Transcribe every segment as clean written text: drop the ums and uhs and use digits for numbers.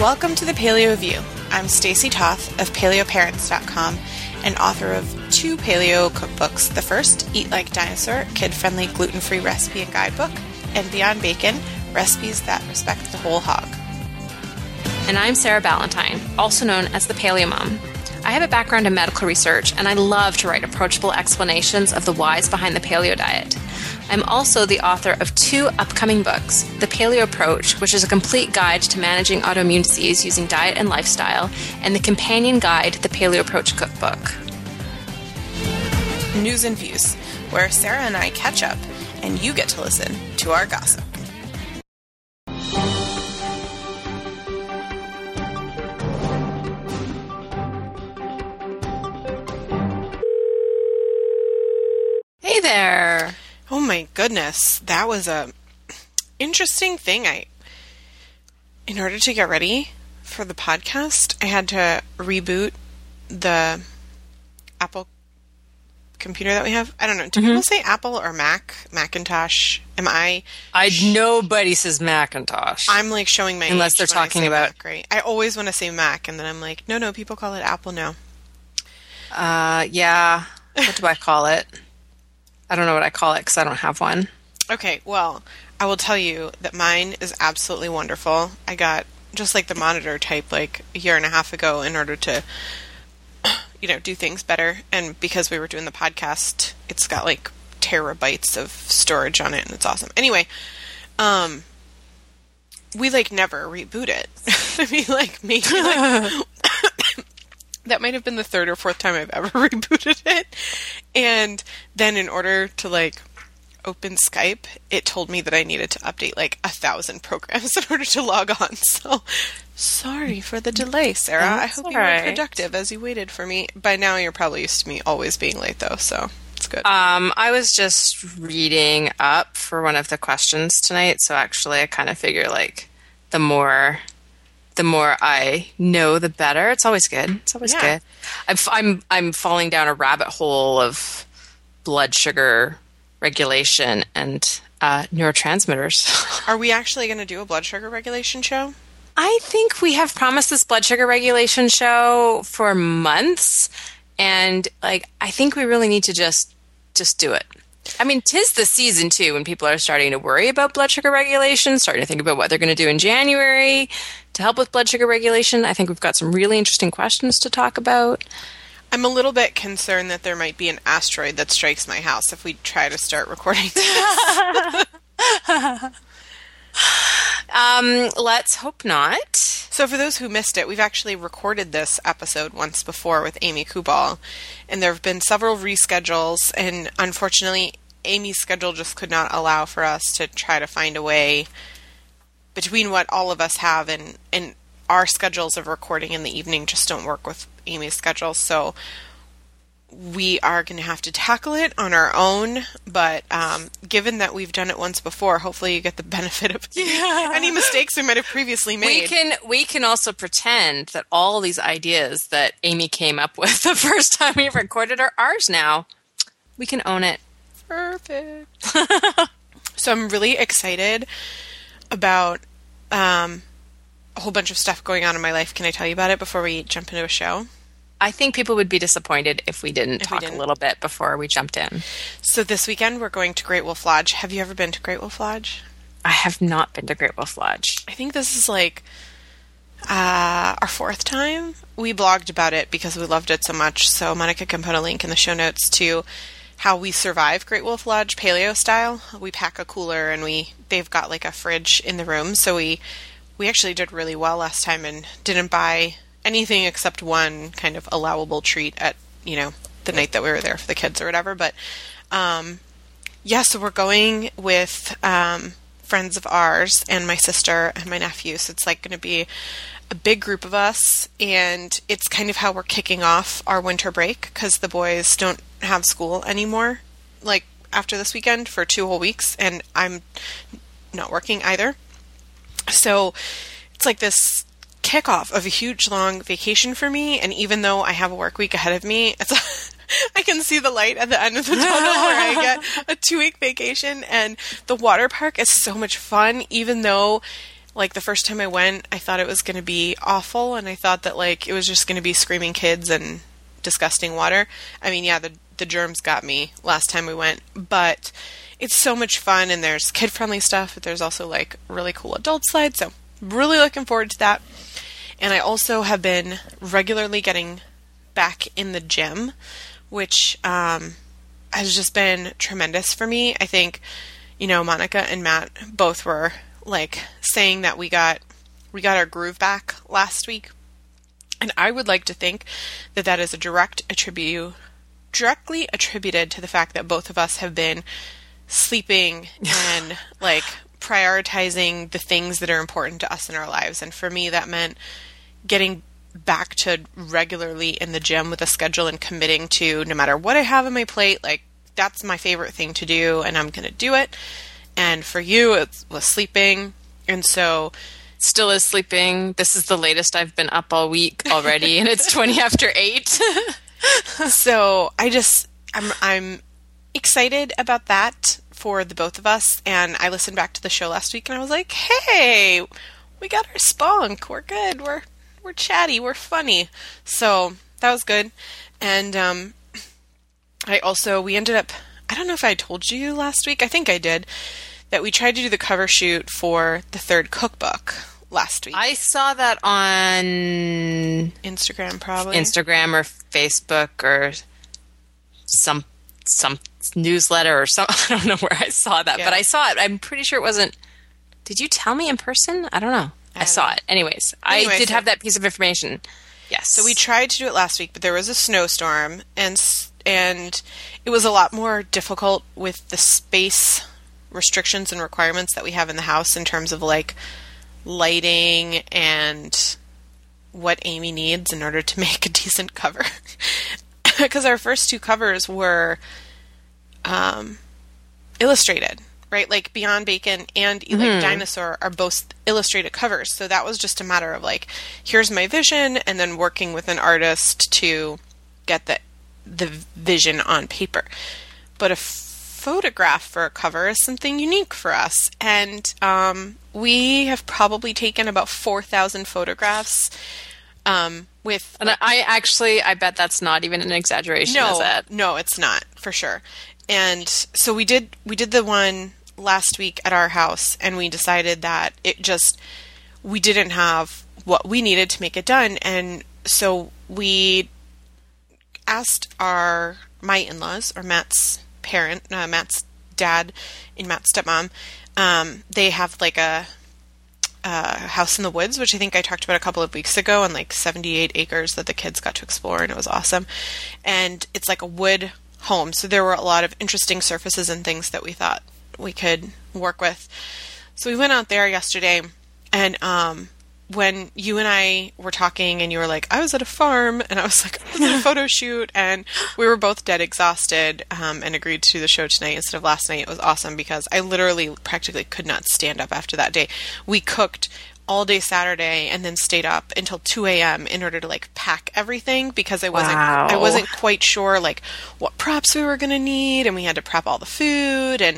Welcome to the Paleo View. I'm Stacy Toth of PaleoParents.com and author of 2 paleo cookbooks. The first, Eat Like Dinosaur, kid-friendly gluten-free recipe and guidebook, and Beyond Bacon, recipes that respect the whole hog. And I'm Sarah Ballantyne, also known as the Paleo Mom. I have a background in medical research, and I love to write approachable explanations of the whys behind the paleo diet. I'm also the author of 2 upcoming books, The Paleo Approach, which is a complete guide to managing autoimmune disease using diet and lifestyle, and the companion guide, The Paleo Approach Cookbook. News and Views, where Sarah and I catch up, and you get to listen to our gossip. Hey there! Oh my goodness, that was a interesting thing. In order to get ready for the podcast, I had to reboot the Apple computer that we have. I don't know. Do people say Apple or Mac? Macintosh? Nobody says Macintosh. I'm like showing my unless age they're talking about Mac, right? I always want to say Mac, and then I'm like, no, people call it Apple now. Yeah. What do I call it? I don't know what I call it because I don't have one. Okay, well, I will tell you that mine is absolutely wonderful. I got just like the monitor type like a year and a half ago in order to, do things better. And because we were doing the podcast, it's got like terabytes of storage on it, and it's awesome. Anyway, we like never reboot it. I mean, like maybe that might have been the 3rd or 4th time I've ever rebooted it. And then in order to like open Skype, it told me that I needed to update like 1,000 programs in order to log on. So sorry for the delay, Sarah. I hope you were productive as you waited for me. By now you're probably used to me always being late though, so it's good. I was just reading up for one of the questions tonight, so actually I kind of figure like the more I know, the better. It's always good. It's always good. I'm falling down a rabbit hole of blood sugar regulation and neurotransmitters. Are we actually going to do a blood sugar regulation show? I think we have promised this blood sugar regulation show for months, and like I think we really need to just do it. I mean, 'tis the season, too, when people are starting to worry about blood sugar regulation, starting to think about what they're going to do in January to help with blood sugar regulation. I think we've got some really interesting questions to talk about. I'm a little bit concerned that there might be an asteroid that strikes my house if we try to start recording this. Let's hope not. So for those who missed it, we've actually recorded this episode once before with Amy Kubal, and there have been several reschedules, and unfortunately, Amy's schedule just could not allow for us to try to find a way between what all of us have and our schedules of recording in the evening just don't work with Amy's schedule, so we are going to have to tackle it on our own, but given that we've done it once before, hopefully you get the benefit of any mistakes we might have previously made. We can also pretend that all these ideas that Amy came up with the first time we recorded are ours now. We can own it. Perfect. So I'm really excited about a whole bunch of stuff going on in my life. Can I tell you about it before we jump into a show? I think people would be disappointed if we didn't talk a little bit before we jumped in. So this weekend we're going to Great Wolf Lodge. Have you ever been to Great Wolf Lodge? I have not been to Great Wolf Lodge. I think this is like our 4th time. We blogged about it because we loved it so much. So Monica can put a link in the show notes to how we survive Great Wolf Lodge paleo style. We pack a cooler and they've got like a fridge in the room. So we actually did really well last time and didn't buy anything except one kind of allowable treat at, the night that we were there for the kids or whatever. But, so we're going with friends of ours and my sister and my nephew. So it's like going to be a big group of us. And it's kind of how we're kicking off our winter break because the boys don't have school anymore, like after this weekend for 2 whole weeks. And I'm not working either. So it's like this kickoff of a huge long vacation for me, and even though I have a work week ahead of me, I can see the light at the end of the tunnel where I get a 2-week vacation, and the water park is so much fun, even though Like, the first time I went, I thought it was going to be awful, and I thought that, like, it was just going to be screaming kids and disgusting water. I mean, yeah, the germs got me last time we went, but it's so much fun, and there's kid-friendly stuff, but there's also, like, really cool adult slides, so really looking forward to that. And I also have been regularly getting back in the gym, which has just been tremendous for me. I think, you know, Monica and Matt both were like saying that we got our groove back last week. And I would like to think that that is a directly attributed to the fact that both of us have been sleeping and like prioritizing the things that are important to us in our lives. And for me, that meant getting back to regularly in the gym with a schedule and committing to, no matter what I have on my plate, like, that's my favorite thing to do, and I'm going to do it. And for you, it was sleeping. And so... Still is sleeping. This is the latest I've been up all week already, and it's 20 after 8. So I'm excited about that for the both of us. And I listened back to the show last week, and I was like, hey, we got our spunk. We're good. We're chatty. We're funny. So that was good. And we ended up, I don't know if I told you last week, I think I did, that we tried to do the cover shoot for the third cookbook last week. I saw that on Instagram, probably. Instagram or Facebook or some newsletter or some, I don't know where I saw that, but I saw it. I'm pretty sure it wasn't, did you tell me in person? I don't know. I saw it. Anyways, I did have that piece of information. Yes. So we tried to do it last week, but there was a snowstorm, and it was a lot more difficult with the space restrictions and requirements that we have in the house in terms of, like, lighting and what Amy needs in order to make a decent cover. Because our first two covers were illustrated, right? Like, Beyond Bacon and Like Dinosaur are both illustrated covers. So that was just a matter of, like, here's my vision, and then working with an artist to get the vision on paper. But a photograph for a cover is something unique for us. And we have probably taken about 4,000 photographs with... And I bet that's not even an exaggeration, is it? No, it's not, for sure. And so we did the one last week at our house, and we decided that we didn't have what we needed to make it done. And so we asked my in-laws, or Matt's dad and Matt's stepmom, they have like a house in the woods, which I think I talked about a couple of weeks ago, and like 78 acres that the kids got to explore, and it was awesome. And it's like a wood home, so there were a lot of interesting surfaces and things that we thought we could work with. So we went out there yesterday, and when you and I were talking, and you were like, I was at a farm, and I was like, I was at a photo shoot, and we were both dead exhausted, and agreed to do the show tonight instead of last night. It was awesome because I literally practically could not stand up after that day. We cooked all day Saturday and then stayed up until 2 a.m. in order to, like, pack everything, because I wasn't quite sure, like, what props we were going to need, and we had to prep all the food, and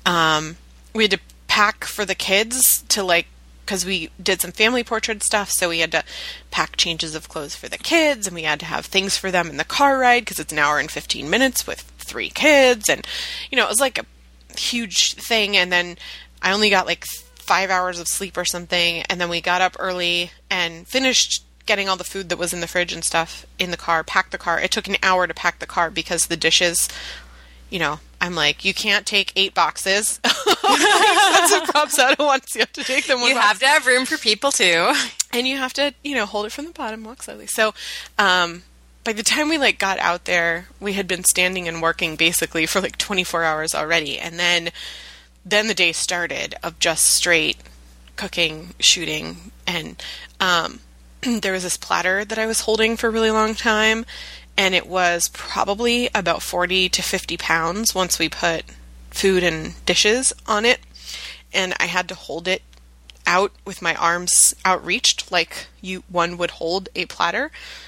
we had to pack for the kids to, like, because we did some family portrait stuff, so we had to pack changes of clothes for the kids, and we had to have things for them in the car ride, because it's an hour and 15 minutes with 3 kids, and, you know, it was like a huge thing. And then I only got like 5 hours of sleep or something, and then we got up early and finished getting all the food that was in the fridge and stuff in the car, packed the car. It took an hour to pack the car because the dishes, you know, I'm like, you can't take 8 boxes. Expensive props out at once. You have to take them one box. You have to have room for people too. And you have to, you know, hold it from the bottom, walk slowly. So, by the time we, like, got out there, we had been standing and working basically for, like, 24 hours already. And then the day started of just straight cooking, shooting. And, there was this platter that I was holding for a really long time. And it was probably about 40 to 50 pounds once we put food and dishes on it. And I had to hold it out with my arms outreached like one would hold a platter,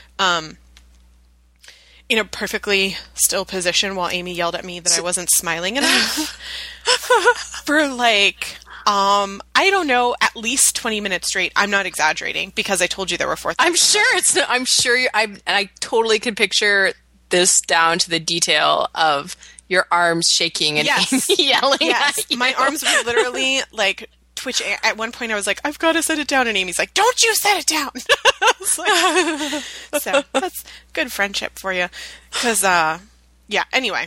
in a perfectly still position while Amy yelled at me that I wasn't smiling enough for like I don't know, at least 20 minutes straight. I'm not exaggerating because I told you there were 4. I'm sure it's. I'm sure I totally can picture this down to the detail of your arms shaking and yes. Amy yelling yes. at you. My arms were literally like twitching. At one point I was like, I've got to set it down. And Amy's like, don't you set it down. I was like, so that's good friendship for you. Because, yeah, anyway.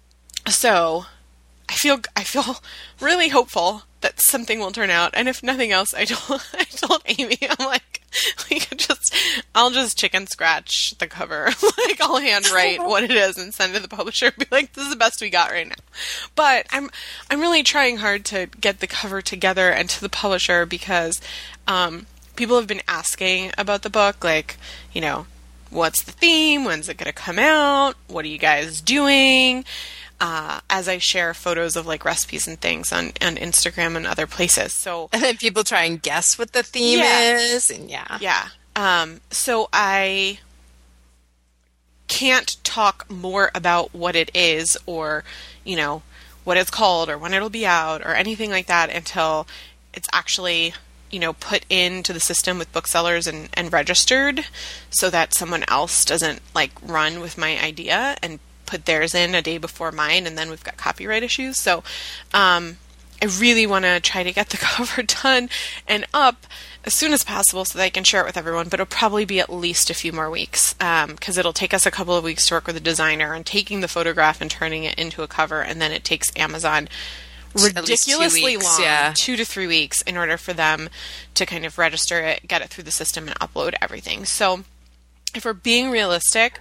So I feel really hopeful that something will turn out. And if nothing else, I told Amy, I'm like, I'll just chicken scratch the cover. Like, I'll handwrite what it is and send it to the publisher and be like, this is the best we got right now. But I'm really trying hard to get the cover together and to the publisher because people have been asking about the book, like, you know, what's the theme? When's it going to come out? What are you guys doing? As I share photos of like recipes and things on Instagram and other places. So and then people try and guess what the theme is. And yeah. So I can't talk more about what it is or, you know, what it's called or when it'll be out or anything like that until it's actually, you know, put into the system with booksellers and registered so that someone else doesn't like run with my idea and put theirs in a day before mine, and then we've got copyright issues. So I really want to try to get the cover done and up as soon as possible so that I can share it with everyone, but it'll probably be at least a few more weeks because it'll take us a couple of weeks to work with a designer and taking the photograph and turning it into a cover, and then it takes Amazon ridiculously long, 2 to 3 weeks, in order for them to kind of register it, get it through the system, and upload everything. So if we're being realistic,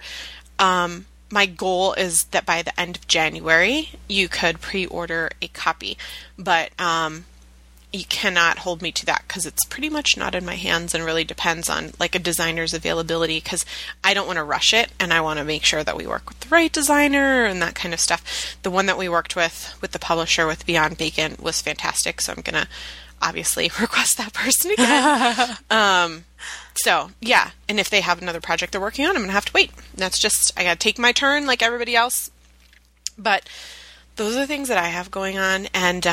my goal is that by the end of January, you could pre-order a copy, but you cannot hold me to that because it's pretty much not in my hands and really depends on like a designer's availability because I don't want to rush it and I want to make sure that we work with the right designer and that kind of stuff. The one that we worked with the publisher with Beyond Bacon was fantastic, so I'm going to obviously request that person again. So, yeah, and if they have another project they're working on, I'm going to have to wait. That's just, I got to take my turn like everybody else. But those are the things that I have going on, and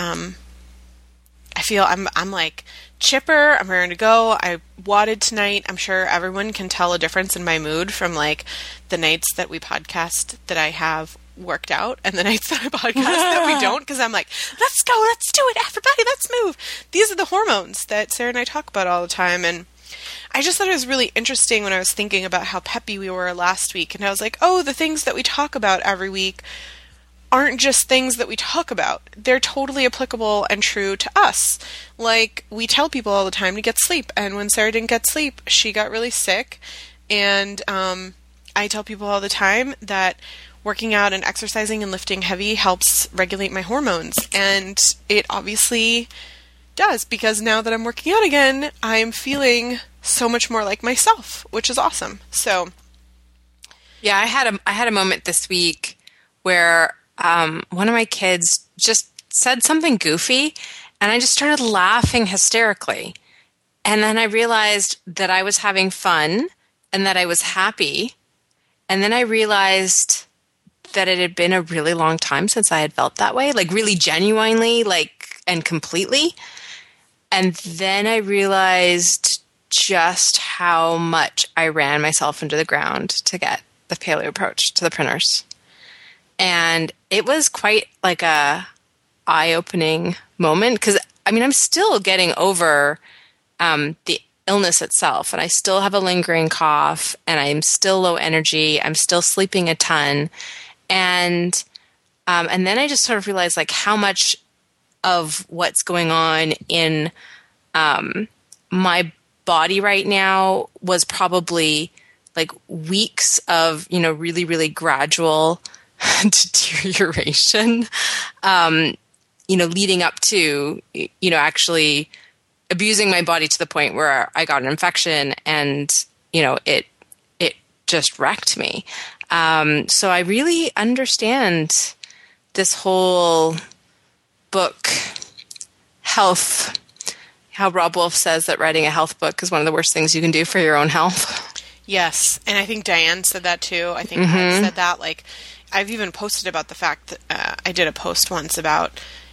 I feel I'm like chipper. I'm ready to go. I wadded tonight. I'm sure everyone can tell a difference in my mood from like the nights that we podcast that I have worked out and the nights that I podcast that we don't, because I'm like, let's go, let's do it, everybody, let's move. These are the hormones that Sarah and I talk about all the time, and I just thought it was really interesting when I was thinking about how peppy we were last week, and I was like, oh, the things that we talk about every week aren't just things that we talk about. They're totally applicable and true to us. Like, we tell people all the time to get sleep, and when Sarah didn't get sleep, she got really sick, and I tell people all the time that working out and exercising and lifting heavy helps regulate my hormones, and it obviously does, because now that I'm working out again, I'm feeling so much more like myself, which is awesome. So, yeah, I had a moment this week where one of my kids just said something goofy, and I just started laughing hysterically. And then I realized that I was having fun and that I was happy. And then I realized that it had been a really long time since I had felt that way, like really genuinely, like, and completely. And then I realized just how much I ran myself into the ground to get the Paleo Approach to the printers. And it was quite like a eye-opening moment because, I mean, I'm still getting over the illness itself, and I still have a lingering cough, and I'm still low energy. I'm still sleeping a ton. And then I just sort of realized like how much of what's going on in my body right now was probably like weeks of, you know, really, really gradual deterioration, you know, leading up to, you know, actually abusing my body to the point where I got an infection and, you know, it just wrecked me. So I really understand this whole book health, how Rob Wolf says that writing a health book is one of the worst things you can do for your own health. Yes, and I think Diane said that too. I think I said that. Like, I've even posted about the fact that I did a post once about,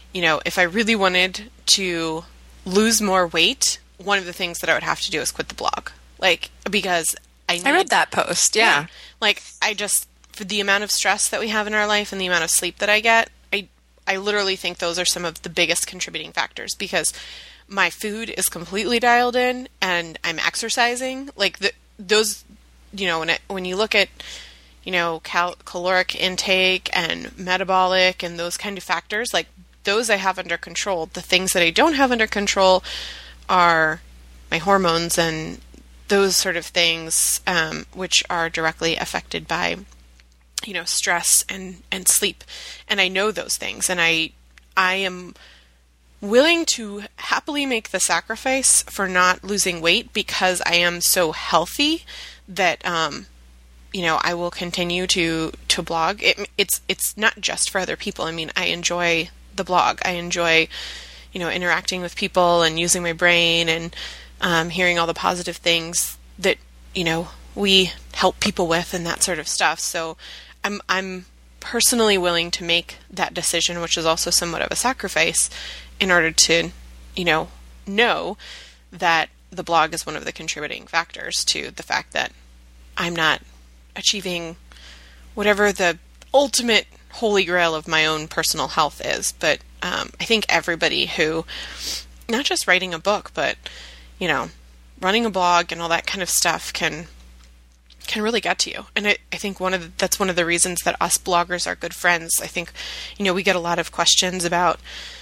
if I really wanted to lose more weight, one of the things that I would have to do is quit the blog. Like, because I read that post. Yeah. Like, for the amount of stress that we have in our life and the amount of sleep that I get, I literally think those are some of the biggest contributing factors, because my food is completely dialed in and I'm exercising. Like, those, when you look at, caloric intake and metabolic and those kind of factors, like, those I have under control. The things that I don't have under control are my hormones and those sort of things, which are directly affected by, stress and sleep. And I know those things, and I am willing to happily make the sacrifice for not losing weight because I am so healthy that, I will continue to blog. It's not just for other people. I mean, I enjoy the blog. I enjoy, interacting with people and using my brain and hearing all the positive things that, we help people with and that sort of stuff. So I'm personally willing to make that decision, which is also somewhat of a sacrifice, in order to, know that the blog is one of the contributing factors to the fact that I'm not achieving whatever the ultimate holy grail of my own personal health is. But I think everybody who, not just writing a book, but, running a blog and all that kind of stuff can really get to you. And I think that's one of the reasons that us bloggers are good friends. I think, we get a lot of questions about,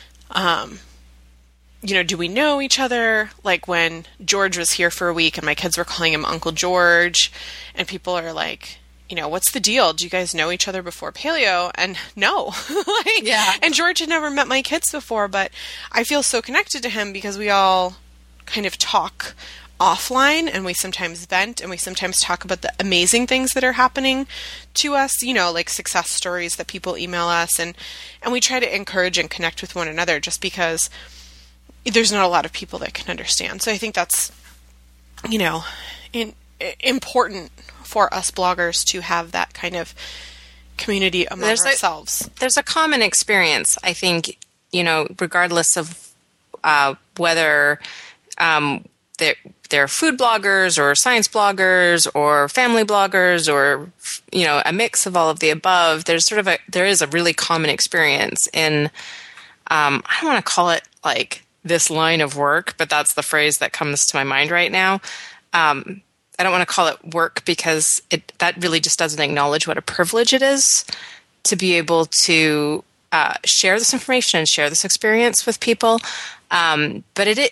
do we know each other? Like when George was here for a week and my kids were calling him Uncle George, and people are like, what's the deal? Do you guys know each other before paleo? And no. Yeah. And George had never met my kids before, but I feel so connected to him because we all kind of talk offline, and we sometimes vent, and we sometimes talk about the amazing things that are happening to us, like success stories that people email us, and we try to encourage and connect with one another, just because there's not a lot of people that can understand. So I think that's, important for us bloggers to have that kind of community among ourselves. There's a common experience, I think, regardless of whether they're food bloggers or science bloggers or family bloggers or, a mix of all of the above. There is a really common experience in, I don't want to call it like this line of work, but that's the phrase that comes to my mind right now. I don't want to call it work because that really just doesn't acknowledge what a privilege it is to be able to share this information and share this experience with people. But it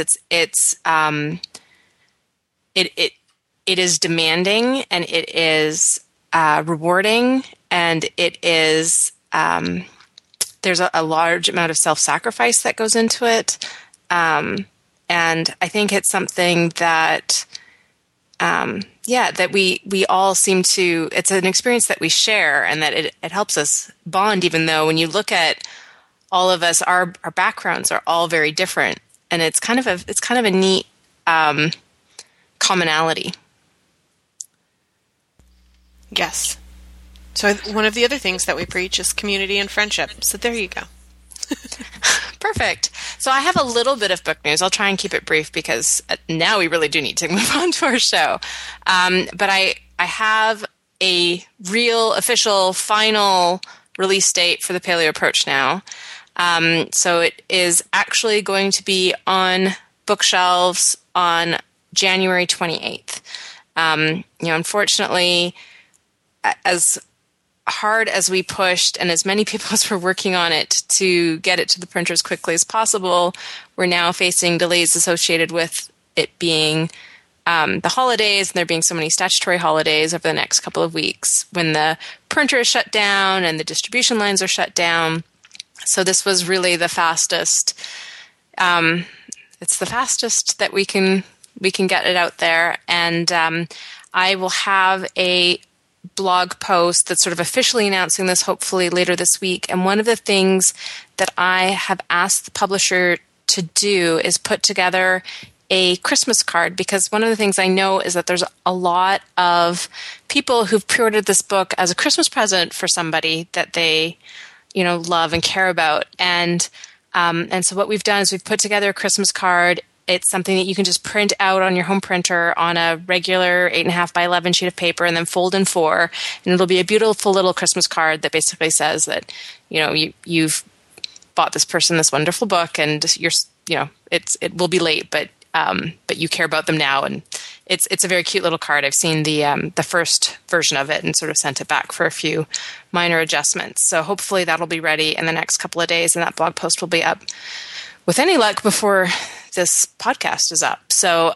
is demanding, and it is rewarding, and it is there's a large amount of self-sacrifice that goes into it, and I think it's something that that we all seem to. It's an experience that we share, and that it helps us bond. Even though when you look at all of us, our backgrounds are all very different, and it's kind of a neat commonality. Yes. So one of the other things that we preach is community and friendship. So there you go. Perfect. So I have a little bit of book news. I'll try and keep it brief because now we really do need to move on to our show. But I have a real, official, final release date for the Paleo Approach now. So it is actually going to be on bookshelves on January 28th. Unfortunately, as hard as we pushed and as many people as were working on it to get it to the printer as quickly as possible, we're now facing delays associated with it being the holidays, and there being so many statutory holidays over the next couple of weeks when the printer is shut down and the distribution lines are shut down. So this was really the fastest. It's the fastest that we can get it out there, and I will have a blog post that's sort of officially announcing this hopefully later this week. And one of the things that I have asked the publisher to do is put together a Christmas card, because one of the things I know is that there's a lot of people who've pre-ordered this book as a Christmas present for somebody that they love and care about. And so what we've done is we've put together a Christmas card. It's something that you can just print out on your home printer on a regular 8.5 by 11 sheet of paper and then fold in 4. And it'll be a beautiful little Christmas card that basically says that, you've bought this person this wonderful book, and it will be late, but you care about them now. And it's a very cute little card. I've seen the first version of it and sort of sent it back for a few minor adjustments. So hopefully that'll be ready in the next couple of days, and that blog post will be up with any luck before this podcast is up. So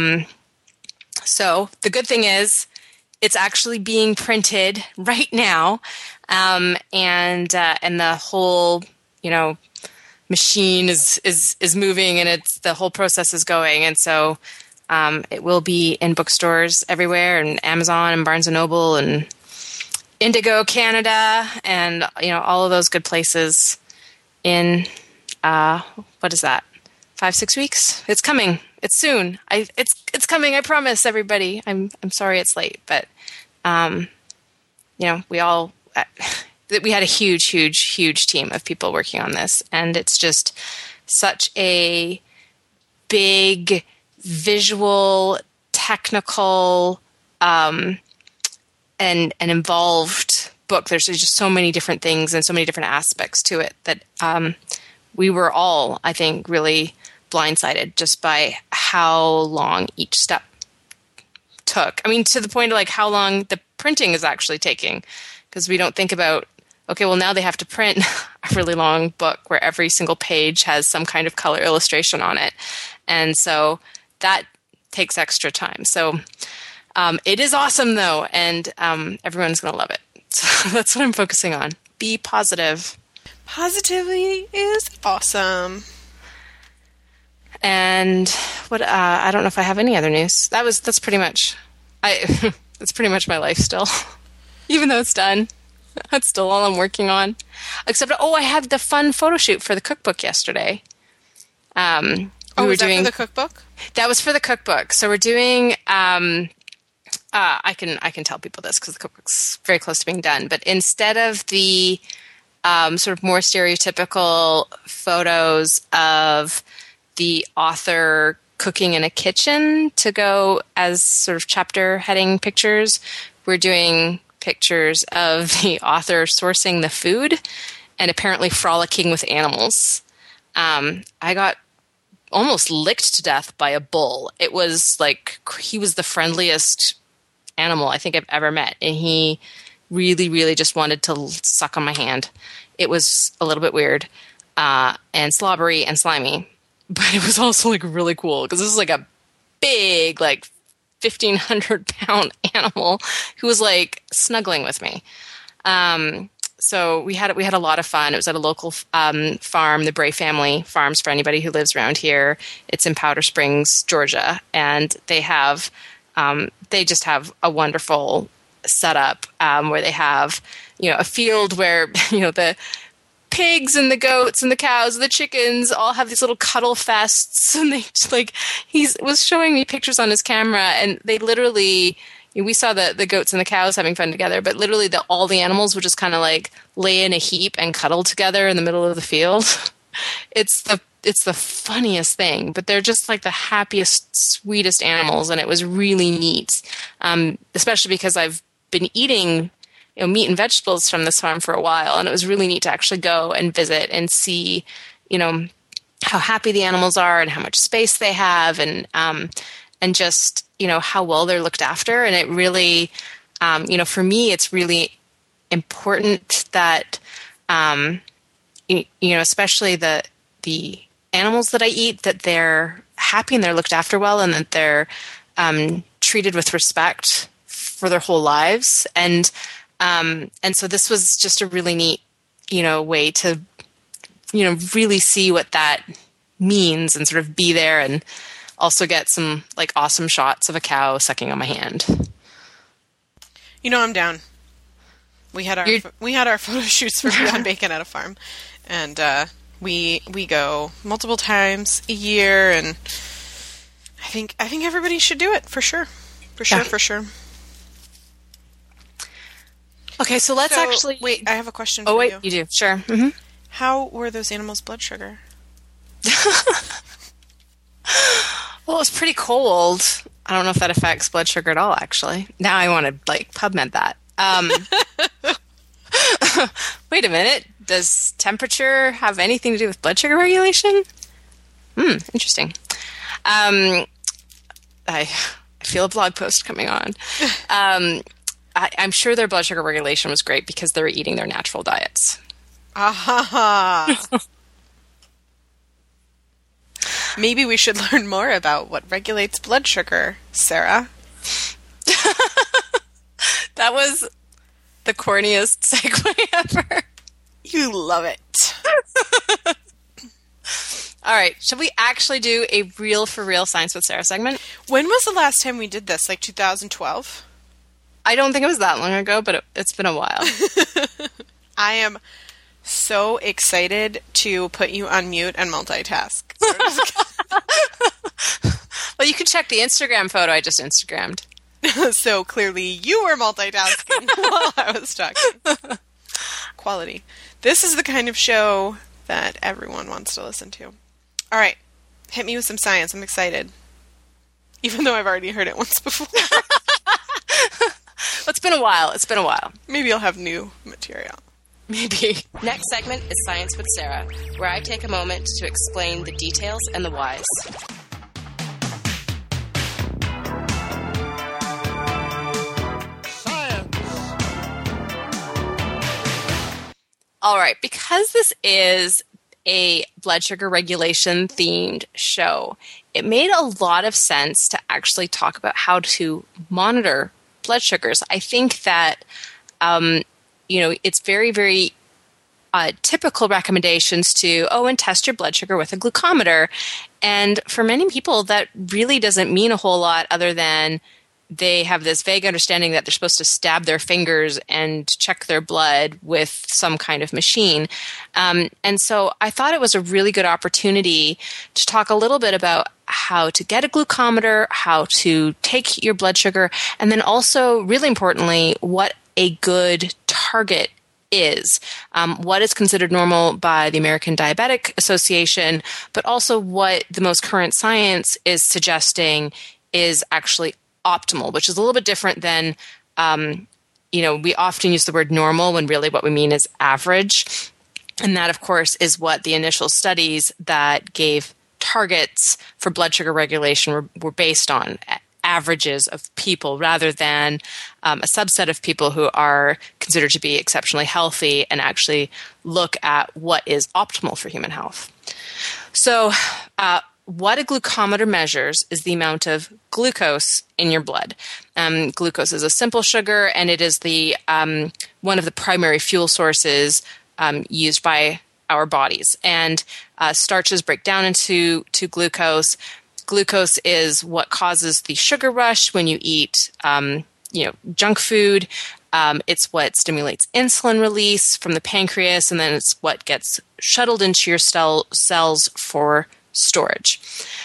the good thing is it's actually being printed right now, and the whole machine is moving, and the whole process is going, and so it will be in bookstores everywhere, and Amazon and Barnes and Noble and Indigo Canada, and all of those good places in what is that? 5-6 weeks? It's coming. It's soon. It's coming. I promise, everybody. I'm sorry it's late, but we had a huge team of people working on this, and it's just such a big visual, technical, and involved book. There's just so many different things and so many different aspects to it that we were all, I think, really blindsided just by how long each step took. I mean, to the point of like how long the printing is actually taking, because we don't think about, okay, well, now they have to print a really long book where every single page has some kind of color illustration on it. And so that takes extra time. So it is awesome, though, and everyone's going to love it. So that's what I'm focusing on. Be positive. Positivity is awesome. And what? I don't know if I have any other news. That's pretty much. That's pretty much my life still, even though it's done. That's still all I'm working on. Except, I had the fun photo shoot for the cookbook yesterday. Was that for the cookbook? That was for the cookbook. So we're doing. I can tell people this because the cookbook's very close to being done. But instead of the sort of more stereotypical photos of the author cooking in a kitchen to go as sort of chapter heading pictures, we're doing pictures of the author sourcing the food and apparently frolicking with animals. I got almost licked to death by a bull. It was like he was the friendliest animal I think I've ever met, and he really, really just wanted to suck on my hand. It was a little bit weird and slobbery and slimy, but it was also like really cool because this is like a big, like 1,500-pound animal who was like snuggling with me. So we had a lot of fun. It was at a local farm, the Bray Family Farms, for anybody who lives around here. It's in Powder Springs, Georgia, and they just have a wonderful setup where they have a field where the pigs and the goats and the cows and the chickens all have these little cuddle fests, and they he was showing me pictures on his camera, and they literally, we saw the goats and the cows having fun together, but literally all the animals would just kind of like lay in a heap and cuddle together in the middle of the field. It's the funniest thing, but they're just like the happiest, sweetest animals, and it was really neat, especially because I've been eating meat and vegetables from this farm for a while, and it was really neat to actually go and visit and see how happy the animals are and how much space they have, and just how well they're looked after. And it really for me it's really important that especially the animals that I eat, that they're happy and they're looked after well, and that they're treated with respect for their whole lives. And so this was just a really neat, way to, really see what that means and sort of be there and also get some like awesome shots of a cow sucking on my hand. I'm down. We had our photo shoots for Beyond Bacon at a farm, and we go multiple times a year, and I think everybody should do it for sure. For sure. Okay, so let's actually... Wait, I have a question Oh, for wait, you. you do. Sure. Mm-hmm. How were those animals' blood sugar? Well, it's pretty cold. I don't know if that affects blood sugar at all, actually. Now I want to, PubMed that. Wait a minute. Does temperature have anything to do with blood sugar regulation? Interesting. I feel a blog post coming on. I'm sure their blood sugar regulation was great because they were eating their natural diets. Aha! Maybe we should learn more about what regulates blood sugar, Sarah. That was the corniest segue ever. You love it. All right. Should we actually do a real for real Science with Sarah segment? When was the last time we did this? Like 2012? I don't think it was that long ago, but it's been a while. I am so excited to put you on mute and multitask. Well, you can check the Instagram photo I just Instagrammed. So clearly you were multitasking while I was talking. Quality. This is the kind of show that everyone wants to listen to. All right. Hit me with some science. I'm excited. Even though I've already heard it once before. It's been a while. It's been a while. Maybe I'll have new material. Maybe. Next segment is Science with Sarah, where I take a moment to explain the details and the whys. Science. All right, because this is a blood sugar regulation themed show, it made a lot of sense to actually talk about how to monitor blood sugars. I think that it's very, very typical recommendations to, and test your blood sugar with a glucometer. And for many people, that really doesn't mean a whole lot other than they have this vague understanding that they're supposed to stab their fingers and check their blood with some kind of machine. And so I thought it was a really good opportunity to talk a little bit about how to get a glucometer, how to take your blood sugar, and then also, really importantly, what a good target is, what is considered normal by the American Diabetic Association, but also what the most current science is suggesting is actually optimal, which is a little bit different than, we often use the word normal when really what we mean is average. And that, of course, is what the initial studies that gave targets for blood sugar regulation were based on, averages of people rather than a subset of people who are considered to be exceptionally healthy and actually look at what is optimal for human health. So what a glucometer measures is the amount of glucose in your blood. Glucose is a simple sugar, and it is the one of the primary fuel sources used by our bodies. And starches break down into glucose. Glucose is what causes the sugar rush when you eat, junk food. It's what stimulates insulin release from the pancreas, and then it's what gets shuttled into your cells for storage.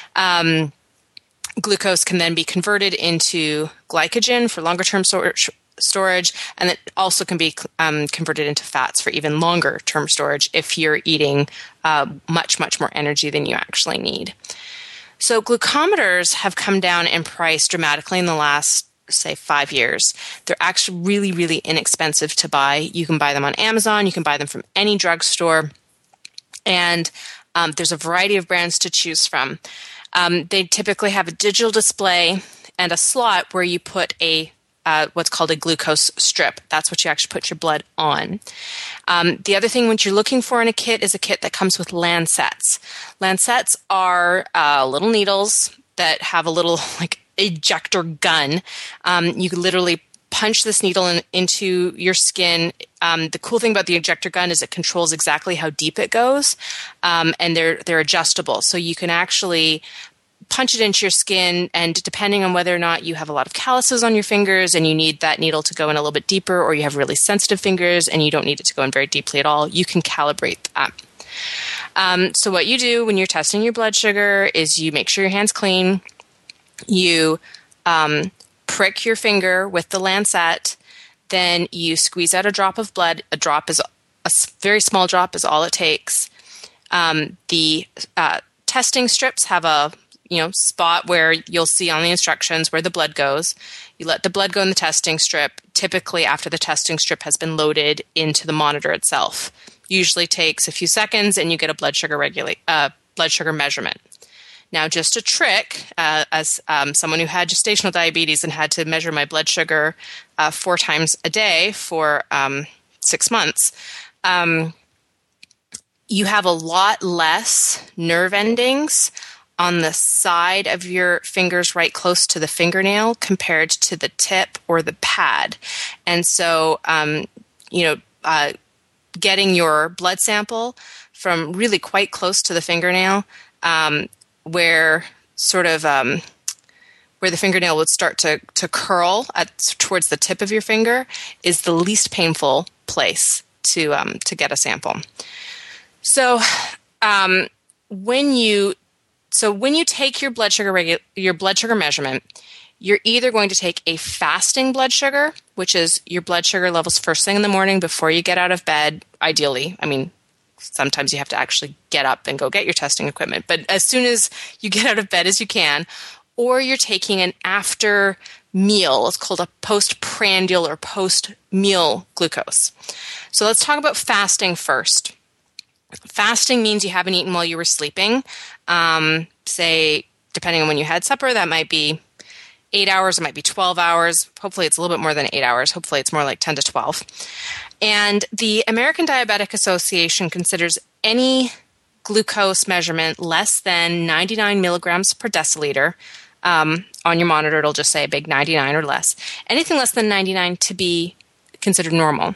Glucose can then be converted into glycogen for longer-term storage, and it also can be converted into fats for even longer-term storage if you're eating much, much more energy than you actually need. So glucometers have come down in price dramatically in the last, say, 5 years. They're actually really, really inexpensive to buy. You can buy them on Amazon. You can buy them from any drugstore. And there's a variety of brands to choose from. They typically have a digital display and a slot where you put what's called a glucose strip. That's what you actually put your blood on. The other thing what you're looking for in a kit is a kit that comes with lancets. Lancets are little needles that have a little ejector gun. You can literally punch this needle into your skin. The cool thing about the ejector gun is it controls exactly how deep it goes, and they're adjustable. So you can actually punch it into your skin, and depending on whether or not you have a lot of calluses on your fingers and you need that needle to go in a little bit deeper, or you have really sensitive fingers and you don't need it to go in very deeply at all, you can calibrate that. So what you do when you're testing your blood sugar is you make sure your hand's clean. You prick your finger with the lancet. Then you squeeze out a drop of blood. A drop is very small drop is all it takes. The testing strips have a spot where you'll see on the instructions where the blood goes. You let the blood go in the testing strip, typically after the testing strip has been loaded into the monitor itself. Usually takes a few seconds, and you get a blood sugar measurement. Now, just a trick, as someone who had gestational diabetes and had to measure my blood sugar 4 times a day for 6 months, you have a lot less nerve endings on the side of your fingers right close to the fingernail compared to the tip or the pad. And so, getting your blood sample from really quite close to the fingernail, where the fingernail would start to curl towards the tip of your finger, is the least painful place to get a sample. So when you take your blood sugar measurement, you're either going to take a fasting blood sugar, which is your blood sugar levels first thing in the morning before you get out of bed, ideally. I mean, sometimes you have to actually get up and go get your testing equipment, but as soon as you get out of bed as you can, or you're taking an after meal. It's called a postprandial or post-meal glucose. So let's talk about fasting first. Fasting means you haven't eaten while you were sleeping. Say, depending on when you had supper, that might be 8 hours, it might be 12 hours. Hopefully it's a little bit more than 8 hours. Hopefully it's more like 10 to 12. And the American Diabetic Association considers any glucose measurement less than 99 milligrams per deciliter. On your monitor, it'll just say a big 99 or less. Anything less than 99 to be considered normal.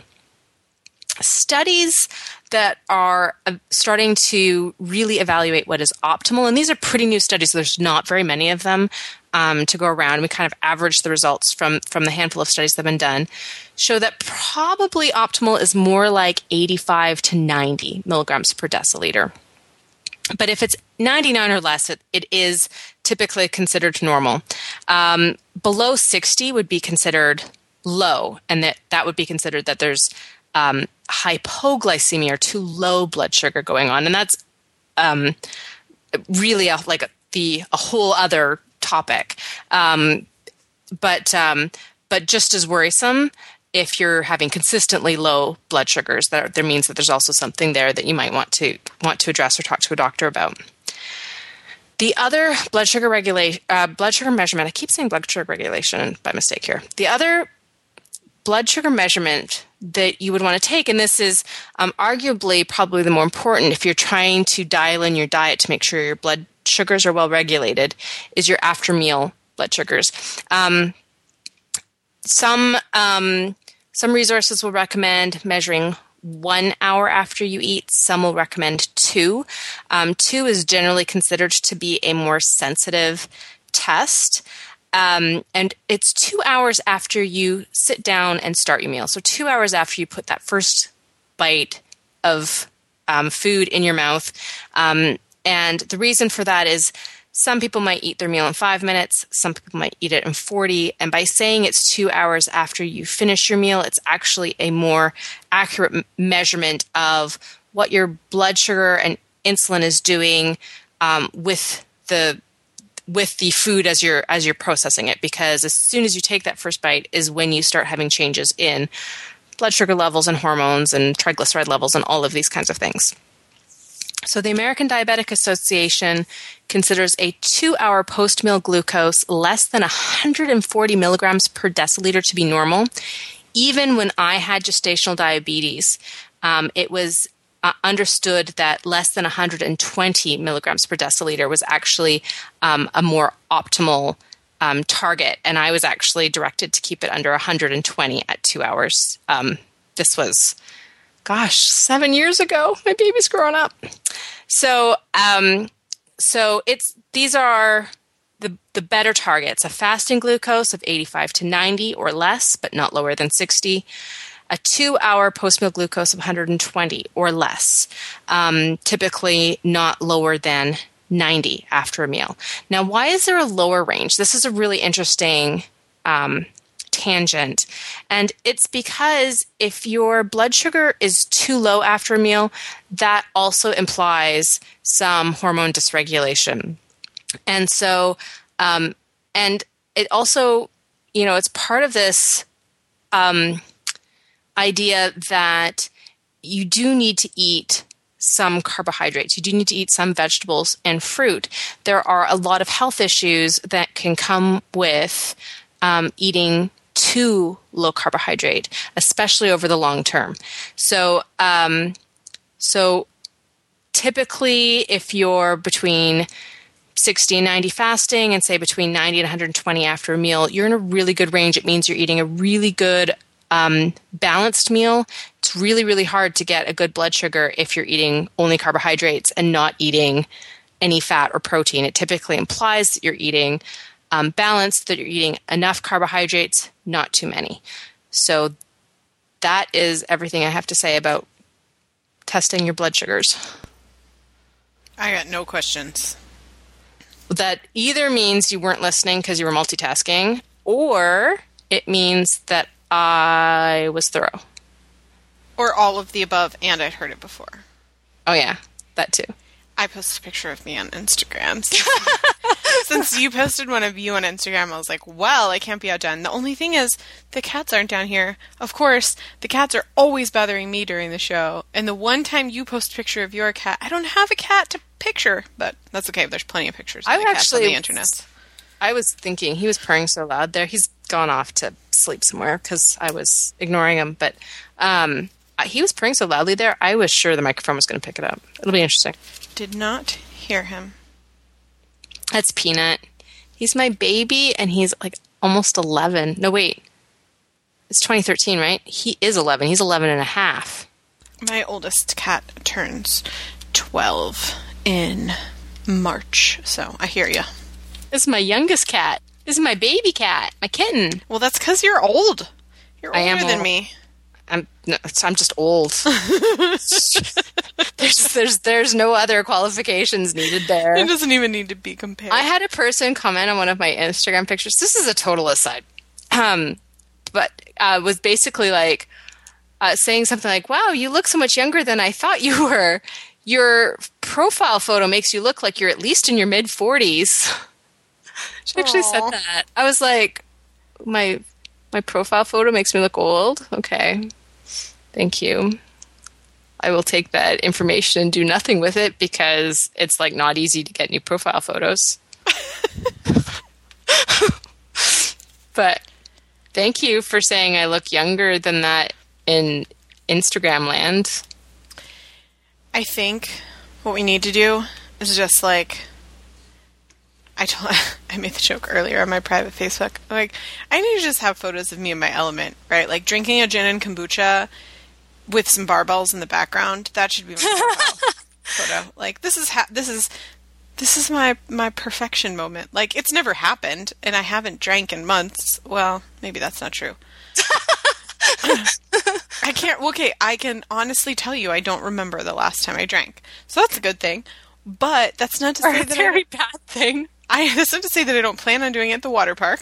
Studies that are starting to really evaluate what is optimal, and these are pretty new studies, so there's not very many of them to go around. We kind of average the results from the handful of studies that have been done, show that probably optimal is more like 85 to 90 milligrams per deciliter. But if it's 99 or less, it is typically considered normal. Below 60 would be considered low, and that would be considered that there's hypoglycemia or too low blood sugar going on. And that's really a whole other topic. But just as worrisome, if you're having consistently low blood sugars, there means that there's also something there that you might want to address or talk to a doctor about. The other blood sugar measurement, I keep saying blood sugar regulation by mistake here. The other blood sugar measurement that you would want to take, and this is arguably probably the more important if you're trying to dial in your diet to make sure your blood sugars are well regulated, is your after meal blood sugars. Some resources will recommend measuring 1 hour after you eat. Some will recommend 2. 2 is generally considered to be a more sensitive test. And it's 2 hours after you sit down and start your meal. So 2 hours after you put that first bite of food in your mouth. And the reason for that is some people might eat their meal in 5 minutes. Some people might eat it in 40. And by saying it's 2 hours after you finish your meal, it's actually a more accurate measurement of what your blood sugar and insulin is doing with the food as you're processing it, because as soon as you take that first bite is when you start having changes in blood sugar levels and hormones and triglyceride levels and all of these kinds of things. So the American Diabetic Association considers a 2-hour post-meal glucose less than 140 milligrams per deciliter to be normal. Even when I had gestational diabetes, it was understood that less than 120 milligrams per deciliter was actually a more optimal target. And I was actually directed to keep it under 120 at 2 hours. This was, 7 years ago. My baby's growing up. So these are the better targets: a fasting glucose of 85 to 90 or less, but not lower than 60. A 2-hour post-meal glucose of 120 or less, typically not lower than 90 after a meal. Now, why is there a lower range? This is a really interesting tangent tangent. And it's because if your blood sugar is too low after a meal, that also implies some hormone dysregulation. And so, and it also, it's part of this idea that you do need to eat some carbohydrates. You do need to eat some vegetables and fruit. There are a lot of health issues that can come with eating too low carbohydrate, especially over the long term. So typically, if you're between 60 and 90 fasting and say between 90 and 120 after a meal, you're in a really good range. It means you're eating a really good balanced meal. It's really, really hard to get a good blood sugar if you're eating only carbohydrates and not eating any fat or protein. It typically implies that you're eating balanced, that you're eating enough carbohydrates, not too many. So that is everything I have to say about testing your blood sugars. I got no questions. That either means you weren't listening because you were multitasking, or it means that I was thorough. Or all of the above, and I'd heard it before. Oh, yeah. That too. I posted a picture of me on Instagram. Since you posted one of you on Instagram, I was like, well, I can't be outdone. The only thing is, the cats aren't down here. Of course, the cats are always bothering me during the show. And the one time you post a picture of your cat, I don't have a cat to picture. But that's okay. There's plenty of pictures of the cats on the internet. I was thinking, he was purring so loud there. He's gone off to sleep somewhere because I was ignoring him. But he was purring so loudly there, I was sure the microphone was going to pick it up. It'll be interesting. Did not hear him. That's Peanut. He's my baby, and he's like almost 11. No, wait. It's 2013, right? He is 11. He's 11 and a half. My oldest cat turns 12 in March, so I hear you. This is my youngest cat. This is my baby cat, my kitten. Well, that's because you're old. You're older than me. I'm just old. there's no other qualifications needed there. It doesn't even need to be compared. I had a person comment on one of my Instagram pictures. This is a total aside, but was basically like saying something like, "Wow, you look so much younger than I thought you were. Your profile photo makes you look like you're at least in your mid-40s." She actually said that. I was like, my profile photo makes me look old? Okay. Thank you. I will take that information and do nothing with it because it's like not easy to get new profile photos. But thank you for saying I look younger than that in Instagram land. I think what we need to do is just like, I made the joke earlier on my private Facebook. Like, I need to just have photos of me in my element, right? Like drinking a gin and kombucha with some barbells in the background. That should be my profile photo. Like, this is my perfection moment. Like, it's never happened, and I haven't drank in months. Well, maybe that's not true. I can honestly tell you I don't remember the last time I drank. So that's a good thing. But that's not to say that a very bad thing. That's not to say that I don't plan on doing it at the water park.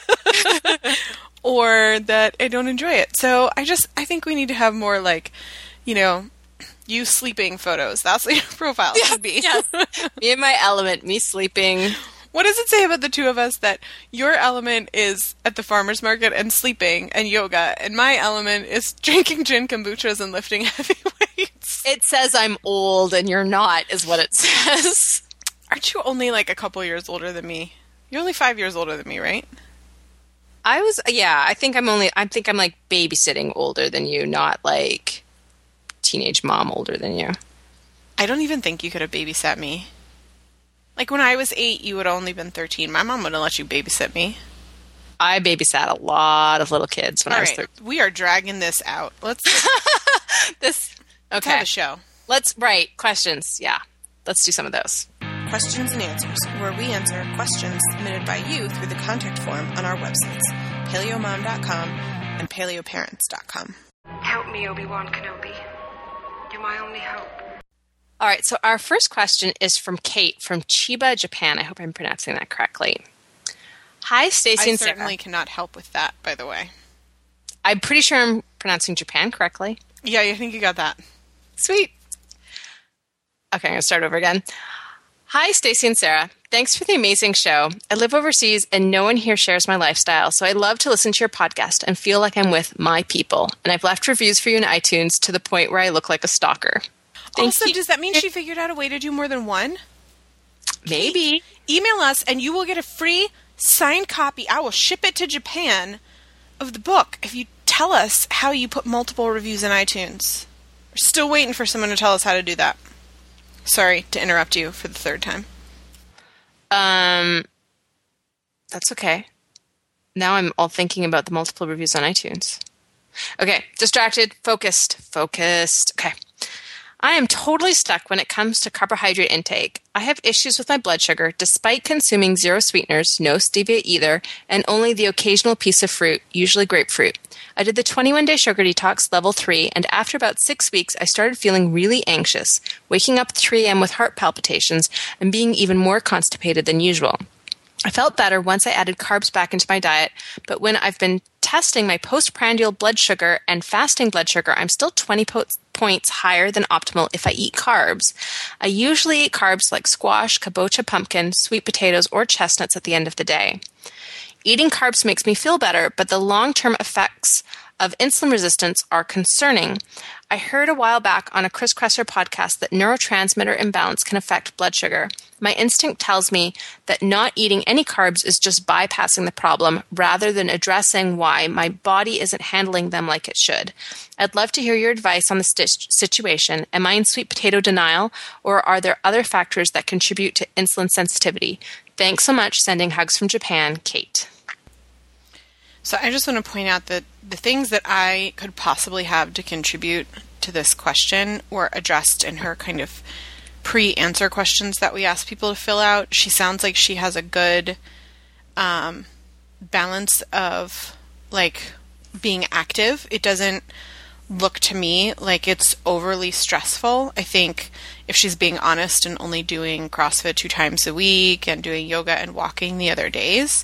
Or that I don't enjoy it. So I think we need to have more like, you sleeping photos. That's what your profile should be. Yes. Me in my element, me sleeping. What does it say about the two of us that your element is at the farmer's market and sleeping and yoga, and my element is drinking gin kombuchas and lifting heavy weights? It says I'm old and you're not, is what it says. Aren't you only like a couple years older than me? You're only 5 years older than me, right? I think I'm like babysitting older than you, not like teenage mom older than you. I don't even think you could have babysat me. Like when I was 8, you would have only been 13. My mom wouldn't let you babysit me. I babysat a lot of little kids when I was 13. We are dragging this out. Let's have a show. Questions. Yeah. Let's do some of those. Questions and Answers, where we answer questions submitted by you through the contact form on our websites, paleomom.com and paleoparents.com. Help me, Obi-Wan Kenobi. You're my only hope. All right, so our first question is from Kate from Chiba, Japan. I hope I'm pronouncing that correctly. Hi, Stacey I and Sarah. certainly cannot help with that, by the way. I'm pretty sure I'm pronouncing Japan correctly. Yeah, I think you got that. Sweet. Okay, I'm going to start over again. Hi, Stacey and Sarah. Thanks for the amazing show. I live overseas and no one here shares my lifestyle, so I love to listen to your podcast and feel like I'm with my people. And I've left reviews for you in iTunes to the point where I look like a stalker. Also, does that mean she figured out a way to do more than one? Maybe. Email us and you will get a free signed copy. I will ship it to Japan of the book if you tell us how you put multiple reviews in iTunes. We're still waiting for someone to tell us how to do that. Sorry to interrupt you for the third time. That's okay. Now I'm all thinking about the multiple reviews on iTunes. Okay, distracted, focused. Okay. I am totally stuck when it comes to carbohydrate intake. I have issues with my blood sugar despite consuming 0 sweeteners, no stevia either, and only the occasional piece of fruit, usually grapefruit. I did the 21-day sugar detox level 3, and after about 6 weeks, I started feeling really anxious, waking up at 3 a.m. with heart palpitations and being even more constipated than usual. I felt better once I added carbs back into my diet, but when I've been testing my postprandial blood sugar and fasting blood sugar, I'm still 20 points higher than optimal if I eat carbs. I usually eat carbs like squash, kabocha pumpkin, sweet potatoes, or chestnuts at the end of the day. Eating carbs makes me feel better, but the long-term effects of insulin resistance are concerning. I heard a while back on a Chris Kresser podcast that neurotransmitter imbalance can affect blood sugar. My instinct tells me that not eating any carbs is just bypassing the problem rather than addressing why my body isn't handling them like it should. I'd love to hear your advice on the situation. Am I in sweet potato denial, or are there other factors that contribute to insulin sensitivity? Thanks so much. Sending hugs from Japan, Kate. So I just want to point out that the things that I could possibly have to contribute to this question were addressed in her kind of pre-answer questions that we asked people to fill out. She sounds like she has a good balance of like being active. It doesn't look to me like it's overly stressful. I think if she's being honest and only doing CrossFit 2 times a week and doing yoga and walking the other days,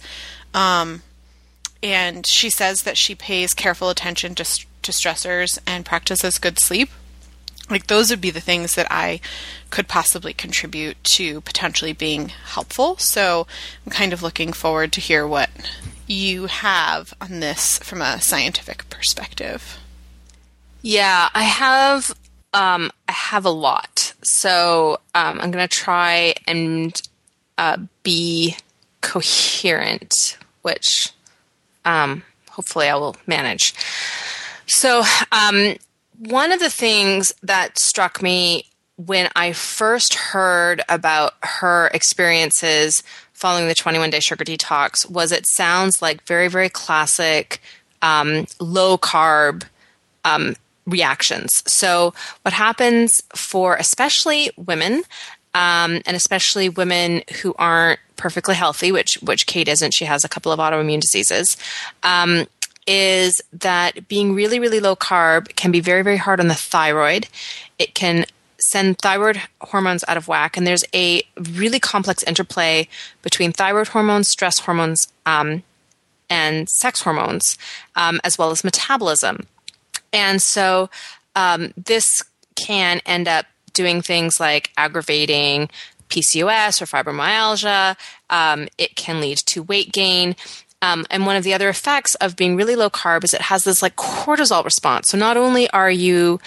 and she says that she pays careful attention to stressors and practices good sleep. Like, those would be the things that I could possibly contribute to potentially being helpful. So I'm kind of looking forward to hear what you have on this from a scientific perspective. Yeah, I have a lot. So I'm going to try and be coherent, which hopefully I will manage. So one of the things that struck me when I first heard about her experiences following the 21-day sugar detox was it sounds like very, very classic low-carb reactions. So what happens for especially women, and especially women who aren't perfectly healthy, which Kate isn't, she has a couple of autoimmune diseases, is that being really, really low carb can be very, very hard on the thyroid. It can send thyroid hormones out of whack, and there's a really complex interplay between thyroid hormones, stress hormones, and sex hormones, as well as metabolism. And so this can end up doing things like aggravating PCOS or fibromyalgia. It can lead to weight gain. And one of the other effects of being really low carb is it has this like cortisol response. So not only are you,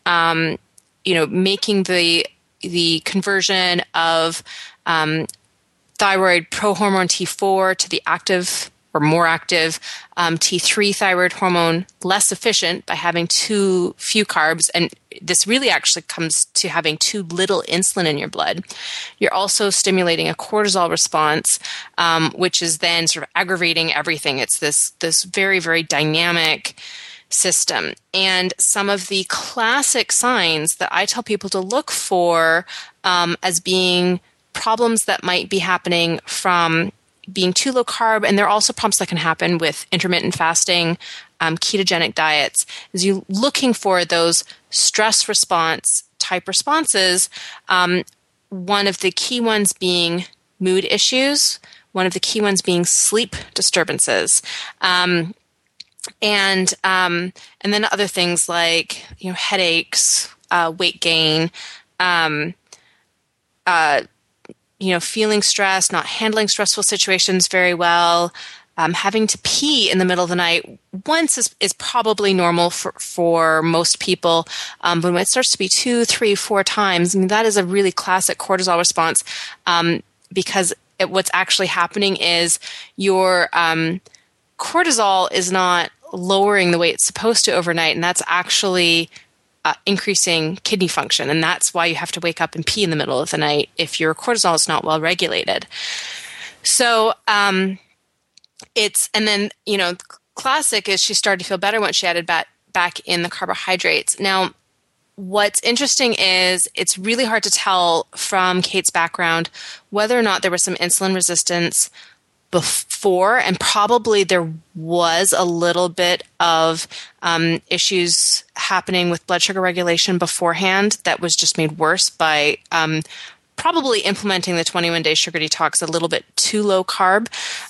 making the conversion of thyroid prohormone T4 to the active or more active T3 thyroid hormone less efficient by having too few carbs, and this really actually comes to having too little insulin in your blood. You're also stimulating a cortisol response, which is then sort of aggravating everything. It's this very, very dynamic system. And some of the classic signs that I tell people to look for as being problems that might be happening from being too low carb, and there are also problems that can happen with intermittent fasting, ketogenic diets, is you looking for those stress response type responses. One of the key ones being mood issues, one of the key ones being sleep disturbances. And then other things like, headaches, weight gain, feeling stressed, not handling stressful situations very well, having to pee in the middle of the night once is probably normal for most people. But when it starts to be 2, 3, 4 times, that is a really classic cortisol response, because what's actually happening is your cortisol is not lowering the way it's supposed to overnight, and that's actually increasing kidney function, and that's why you have to wake up and pee in the middle of the night if your cortisol is not well regulated. So classic is she started to feel better once she added back in the carbohydrates. Now, what's interesting is it's really hard to tell from Kate's background whether or not there was some insulin resistance before, and probably there was a little bit of issues happening with blood sugar regulation beforehand that was just made worse by probably implementing the 21-day sugar detox a little bit too low carb.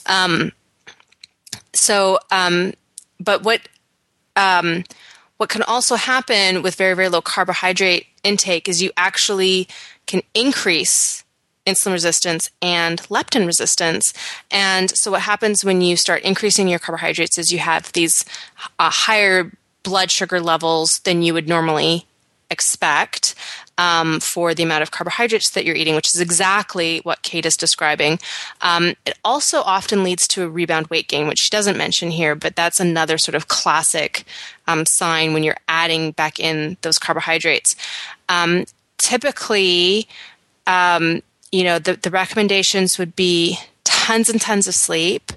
But what can also happen with very, very low carbohydrate intake is you actually can increase insulin resistance and leptin resistance. And so what happens when you start increasing your carbohydrates is you have these higher blood sugar levels than you would normally expect for the amount of carbohydrates that you're eating, which is exactly what Kate is describing. It also often leads to a rebound weight gain, which she doesn't mention here, but that's another sort of classic sign when you're adding back in those carbohydrates. Typically, the recommendations would be tons and tons of sleep,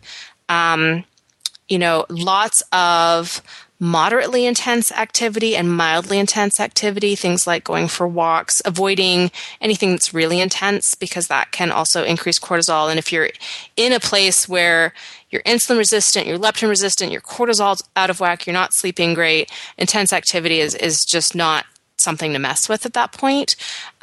lots of moderately intense activity and mildly intense activity, things like going for walks, avoiding anything that's really intense because that can also increase cortisol. And if you're in a place where you're insulin resistant, you're leptin resistant, your cortisol's out of whack, you're not sleeping great, intense activity is just not something to mess with at that point.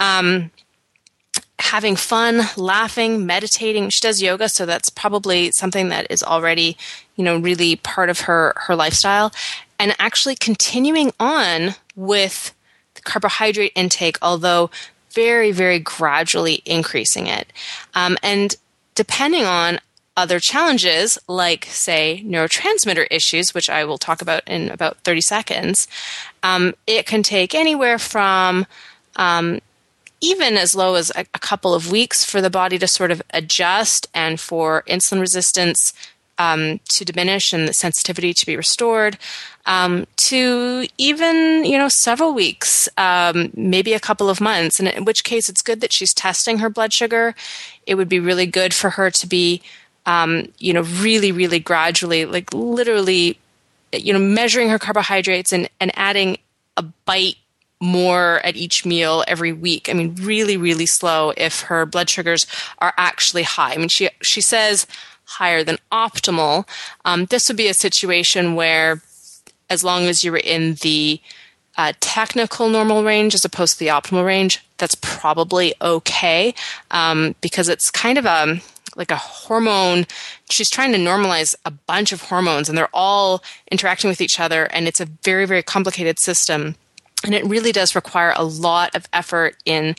Having fun, laughing, meditating. She does yoga, so that's probably something that is already, really part of her lifestyle. And actually continuing on with the carbohydrate intake, although very, very gradually increasing it. And depending on other challenges, like, say, neurotransmitter issues, which I will talk about in about 30 seconds, it can take anywhere from even as low as a couple of weeks for the body to sort of adjust and for insulin resistance to diminish and the sensitivity to be restored, to even, several weeks, maybe a couple of months. And in which case it's good that she's testing her blood sugar. It would be really good for her to be, really, really gradually, like literally, measuring her carbohydrates and adding a bite more at each meal every week. I mean, really, really slow if her blood sugars are actually high. I mean, she says higher than optimal. This would be a situation where, as long as you were in the technical normal range as opposed to the optimal range, that's probably okay, because it's kind of like a hormone. She's trying to normalize a bunch of hormones, and they're all interacting with each other, and it's a very, very complicated system. And it really does require a lot of effort in,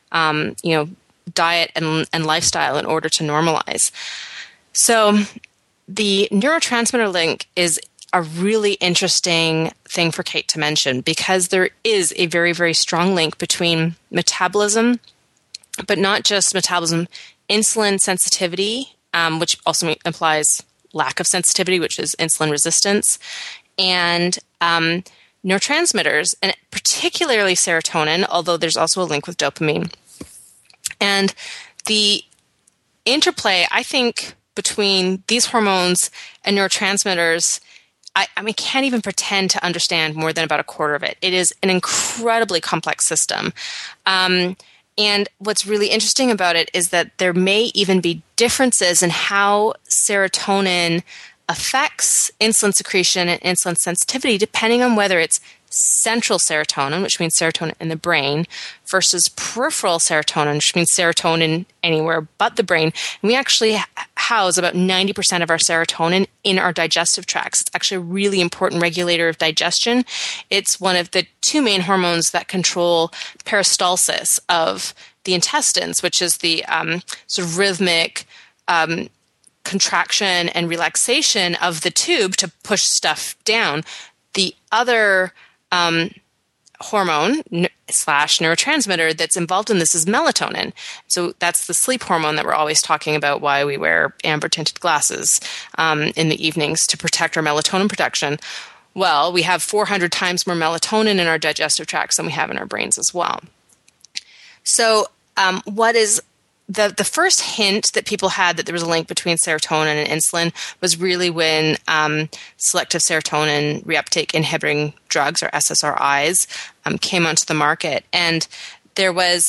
diet and lifestyle in order to normalize. So the neurotransmitter link is a really interesting thing for Kate to mention, because there is a very, very strong link between metabolism, but not just metabolism, insulin sensitivity, which also implies lack of sensitivity, which is insulin resistance, and neurotransmitters, and particularly serotonin, although there's also a link with dopamine. And the interplay, I think, between these hormones and neurotransmitters, I can't even pretend to understand more than about a quarter of it. It is an incredibly complex system. And what's really interesting about it is that there may even be differences in how serotonin affects insulin secretion and insulin sensitivity, depending on whether it's central serotonin, which means serotonin in the brain, versus peripheral serotonin, which means serotonin anywhere but the brain. And we actually house about 90% of our serotonin in our digestive tracts. It's actually a really important regulator of digestion. It's one of the two main hormones that control peristalsis of the intestines, which is the sort of rhythmic contraction and relaxation of the tube to push stuff down. The other hormone / neurotransmitter that's involved in this is melatonin. So that's the sleep hormone that we're always talking about, why we wear amber tinted glasses in the evenings to protect our melatonin production. Well, we have 400 times more melatonin in our digestive tracts than we have in our brains as well. So what is the first hint that people had that there was a link between serotonin and insulin was really when selective serotonin reuptake inhibiting drugs, or SSRIs, came onto the market. And there's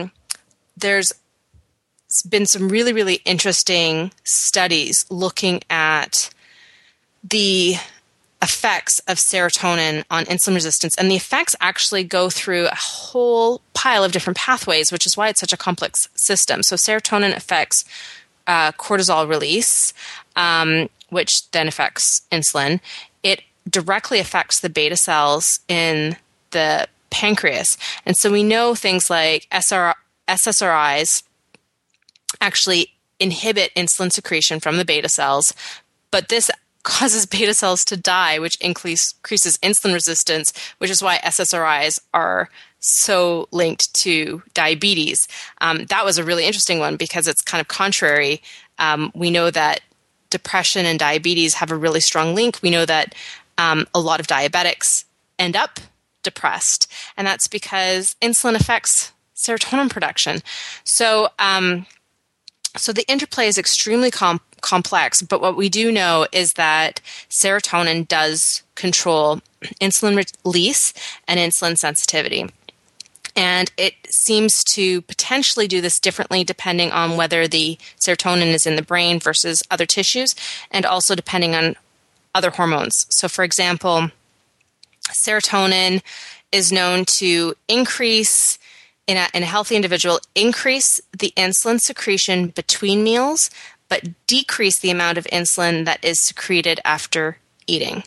been some really, really interesting studies looking at the effects of serotonin on insulin resistance. And the effects actually go through a whole pile of different pathways, which is why it's such a complex system. So serotonin affects cortisol release, which then affects insulin. It directly affects the beta cells in the pancreas. And so we know things like SSRIs actually inhibit insulin secretion from the beta cells, but this causes beta cells to die, which increases insulin resistance, which is why SSRIs are so linked to diabetes. That was a really interesting one because it's kind of contrary. We know that depression and diabetes have a really strong link. We know that a lot of diabetics end up depressed, and that's because insulin affects serotonin production. So the interplay is extremely complex, but what we do know is that serotonin does control insulin release and insulin sensitivity. And it seems to potentially do this differently depending on whether the serotonin is in the brain versus other tissues, and also depending on other hormones. So, for example, serotonin is known to increase, in a healthy individual, increase the insulin secretion between meals, but decrease the amount of insulin that is secreted after eating.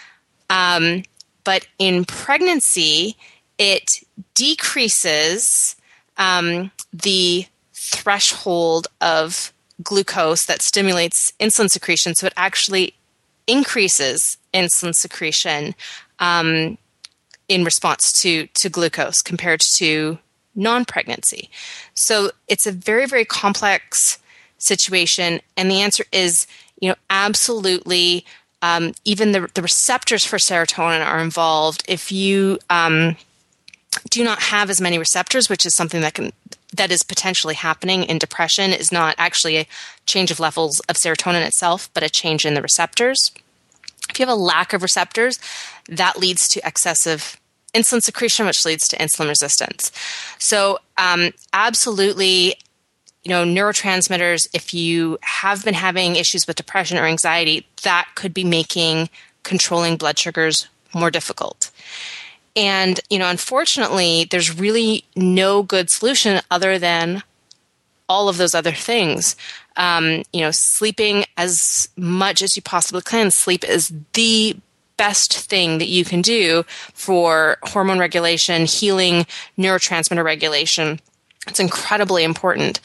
But in pregnancy, it decreases the threshold of glucose that stimulates insulin secretion, so it actually increases insulin secretion in response to glucose compared to non-pregnancy. So it's a very, very complex situation, and the answer is, absolutely. Even the receptors for serotonin are involved. If you do not have as many receptors, which is something that is potentially happening in depression, is not actually a change of levels of serotonin itself, but a change in the receptors. If you have a lack of receptors, that leads to excessive insulin secretion, which leads to insulin resistance. So, absolutely, neurotransmitters, if you have been having issues with depression or anxiety, that could be making controlling blood sugars more difficult. And, unfortunately, there's really no good solution other than all of those other things. Sleeping as much as you possibly can. Sleep is the best thing that you can do for hormone regulation, healing, neurotransmitter regulation. It's incredibly important.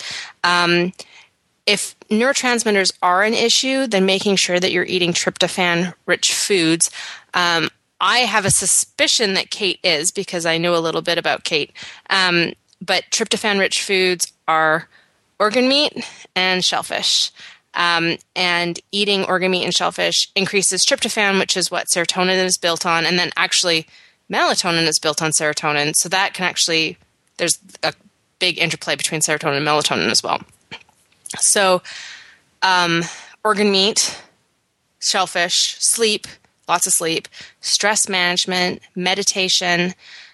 If neurotransmitters are an issue, then making sure that you're eating tryptophan-rich foods. I have a suspicion that Kate is, because I know a little bit about Kate. But tryptophan-rich foods are organ meat and shellfish. And eating organ meat and shellfish increases tryptophan, which is what serotonin is built on. And then actually melatonin is built on serotonin. So that can actually, there's a big interplay between serotonin and melatonin as well. So organ meat, shellfish, sleep, lots of sleep, stress management, meditation,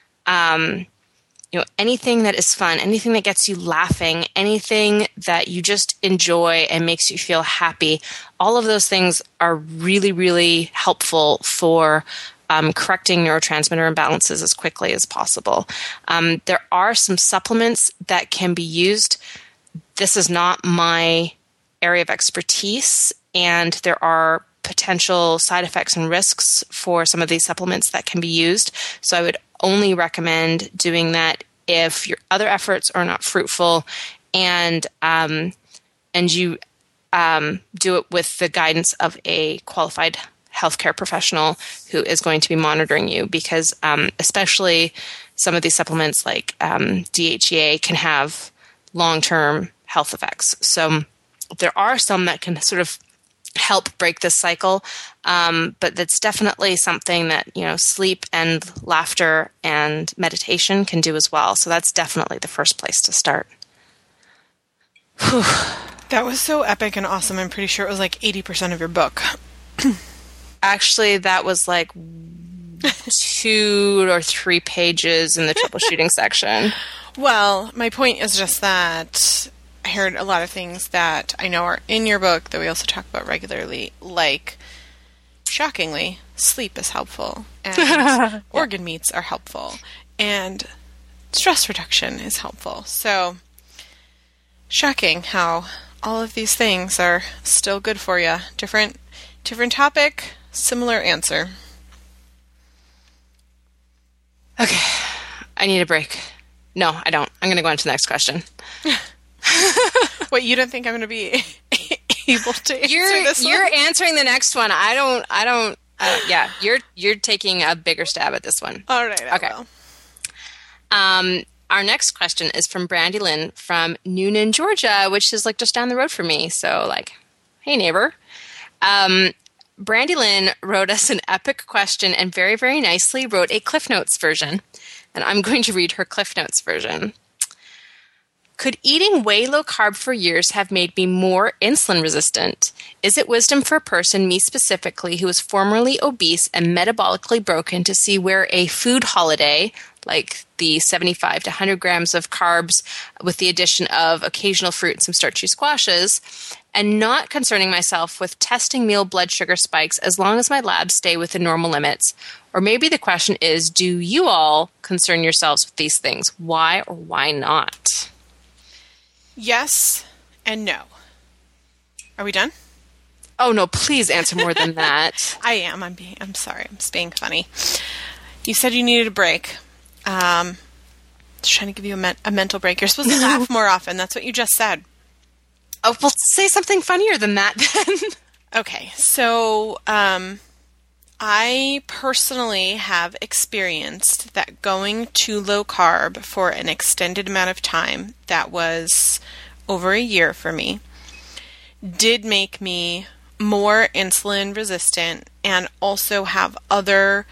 anything that is fun, anything that gets you laughing, anything that you just enjoy and makes you feel happy. All of those things are really, really helpful for correcting neurotransmitter imbalances as quickly as possible. There are some supplements that can be used. This is not my area of expertise, and there are potential side effects and risks for some of these supplements that can be used. So I would only recommend doing that if your other efforts are not fruitful, and you do it with the guidance of a qualified healthcare professional who is going to be monitoring you, because especially some of these supplements like DHEA can have long-term health effects. So there are some that can sort of help break this cycle, but that's definitely something that, sleep and laughter and meditation can do as well. So that's definitely the first place to start. Whew. That was so epic and awesome. I'm pretty sure it was like 80% of your book. Actually, that was like 2 or 3 pages in the troubleshooting section. Well, my point is just that I heard a lot of things that I know are in your book that we also talk about regularly, like, shockingly, sleep is helpful, and organ meats are helpful, and stress reduction is helpful. So, shocking how all of these things are still good for you. Different topic, similar answer. Okay, I need a break. No, I don't. I'm going to go on to the next question. What, you don't think I'm going to be able to answer this one? You're answering the next one. I don't. Yeah, you're taking a bigger stab at this one. All right. Okay. Our next question is from Brandy Lynn from Noonan, Georgia, which is like just down the road from me. So like, hey neighbor. Brandy Lynn wrote us an epic question and very, very nicely wrote a Cliff Notes version. And I'm going to read her Cliff Notes version. Could eating way low carb for years have made me more insulin resistant? Is it wisdom for a person, me specifically, who was formerly obese and metabolically broken, to see where a food holiday, like the 75 to 100 grams of carbs with the addition of occasional fruit and some starchy squashes, and not concerning myself with testing meal blood sugar spikes as long as my labs stay within normal limits? Or maybe the question is, do you all concern yourselves with these things? Why or why not? Yes and no. Are we done? Oh no, please answer more than that. I am. I'm sorry. I'm just being funny. You said you needed a break. Just trying to give you a mental break. You're supposed to laugh more often. That's what you just said. Oh, well, say something funnier than that then. Okay. So, I personally have experienced that going to low carb for an extended amount of time, that was over a year for me, did make me more insulin resistant and also have other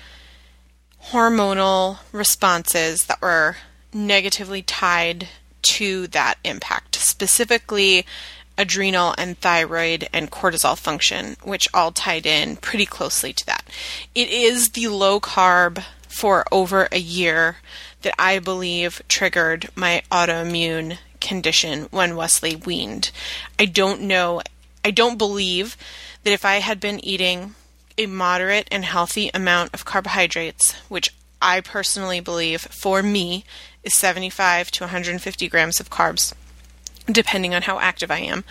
hormonal responses that were negatively tied to that impact, specifically adrenal and thyroid and cortisol function, which all tied in pretty closely to that. It is the low carb for over a year that I believe triggered my autoimmune condition when Wesley weaned. I don't believe that if I had been eating a moderate and healthy amount of carbohydrates, which I personally believe for me is 75 to 150 grams of carbs, depending on how active I am.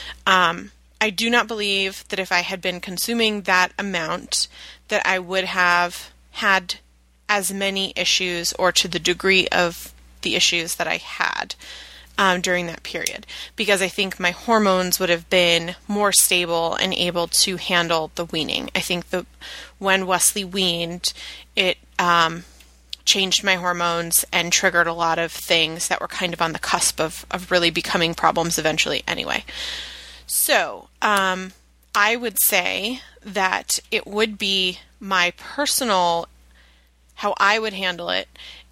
I do not believe that if I had been consuming that amount, that I would have had as many issues or to the degree of the issues that I had during that period. Because I think my hormones would have been more stable and able to handle the weaning. I think that when Wesley weaned, it changed my hormones and triggered a lot of things that were kind of on the cusp of really becoming problems eventually anyway. So, I would say that it would be my personal, how I would handle it,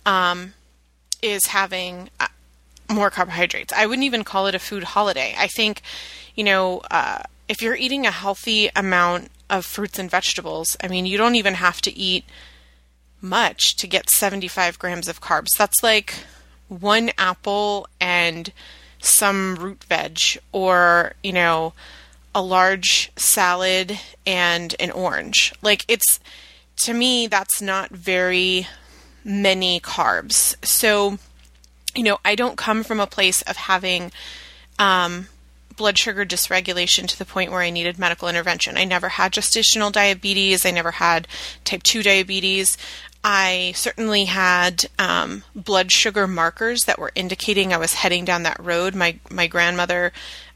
is having more carbohydrates. I wouldn't even call it a food holiday. I think, if you're eating a healthy amount of fruits and vegetables, I mean, you don't even have to eat much to get 75 grams of carbs. That's like one apple and some root veg, or, a large salad and an orange. Like, to me, that's not very many carbs. So, I don't come from a place of having blood sugar dysregulation to the point where I needed medical intervention. I never had gestational diabetes. I never had type 2 diabetes. I certainly had blood sugar markers that were indicating I was heading down that road. My grandmother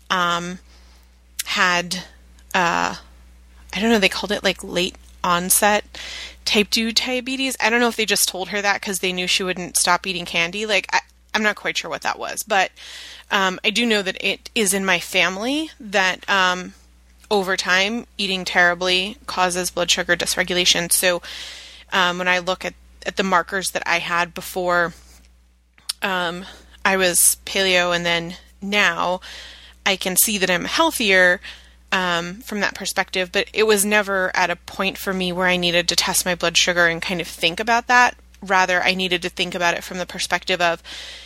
had, I don't know, they called it like late onset type 2 diabetes. I don't know if they just told her that because they knew she wouldn't stop eating candy. I'm not quite sure what that was, but I do know that it is in my family that over time, eating terribly causes blood sugar dysregulation. So when I look at the markers that I had before I was paleo and then now, I can see that I'm healthier from that perspective, but it was never at a point for me where I needed to test my blood sugar and kind of think about that. Rather, I needed to think about it from the perspective of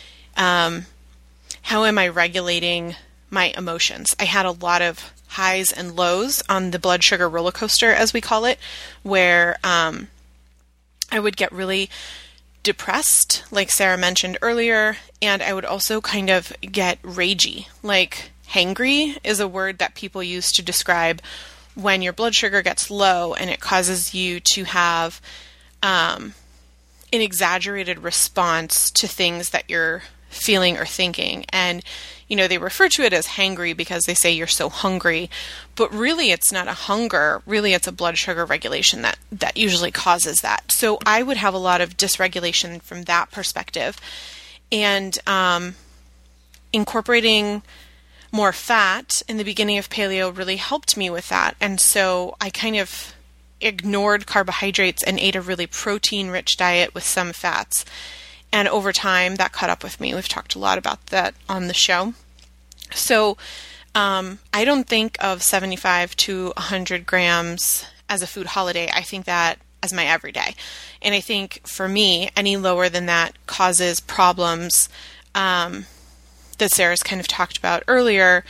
how am I regulating my emotions? I had a lot of highs and lows on the blood sugar roller coaster, as we call it, where I would get really depressed, like Sarah mentioned earlier, and I would also kind of get ragey. Like hangry is a word that people use to describe when your blood sugar gets low and it causes you to have an exaggerated response to things that you're feeling or thinking. And, they refer to it as hangry because they say you're so hungry, but really it's not a hunger. Really it's a blood sugar regulation that usually causes that. So I would have a lot of dysregulation from that perspective. And incorporating more fat in the beginning of paleo really helped me with that. And so I kind of ignored carbohydrates and ate a really protein-rich diet with some fats. And over time, that caught up with me. We've talked a lot about that on the show. So I don't think of 75 to 100 grams as a food holiday. I think that as my everyday. And I think for me, any lower than that causes problems that Sarah's kind of talked about earlier,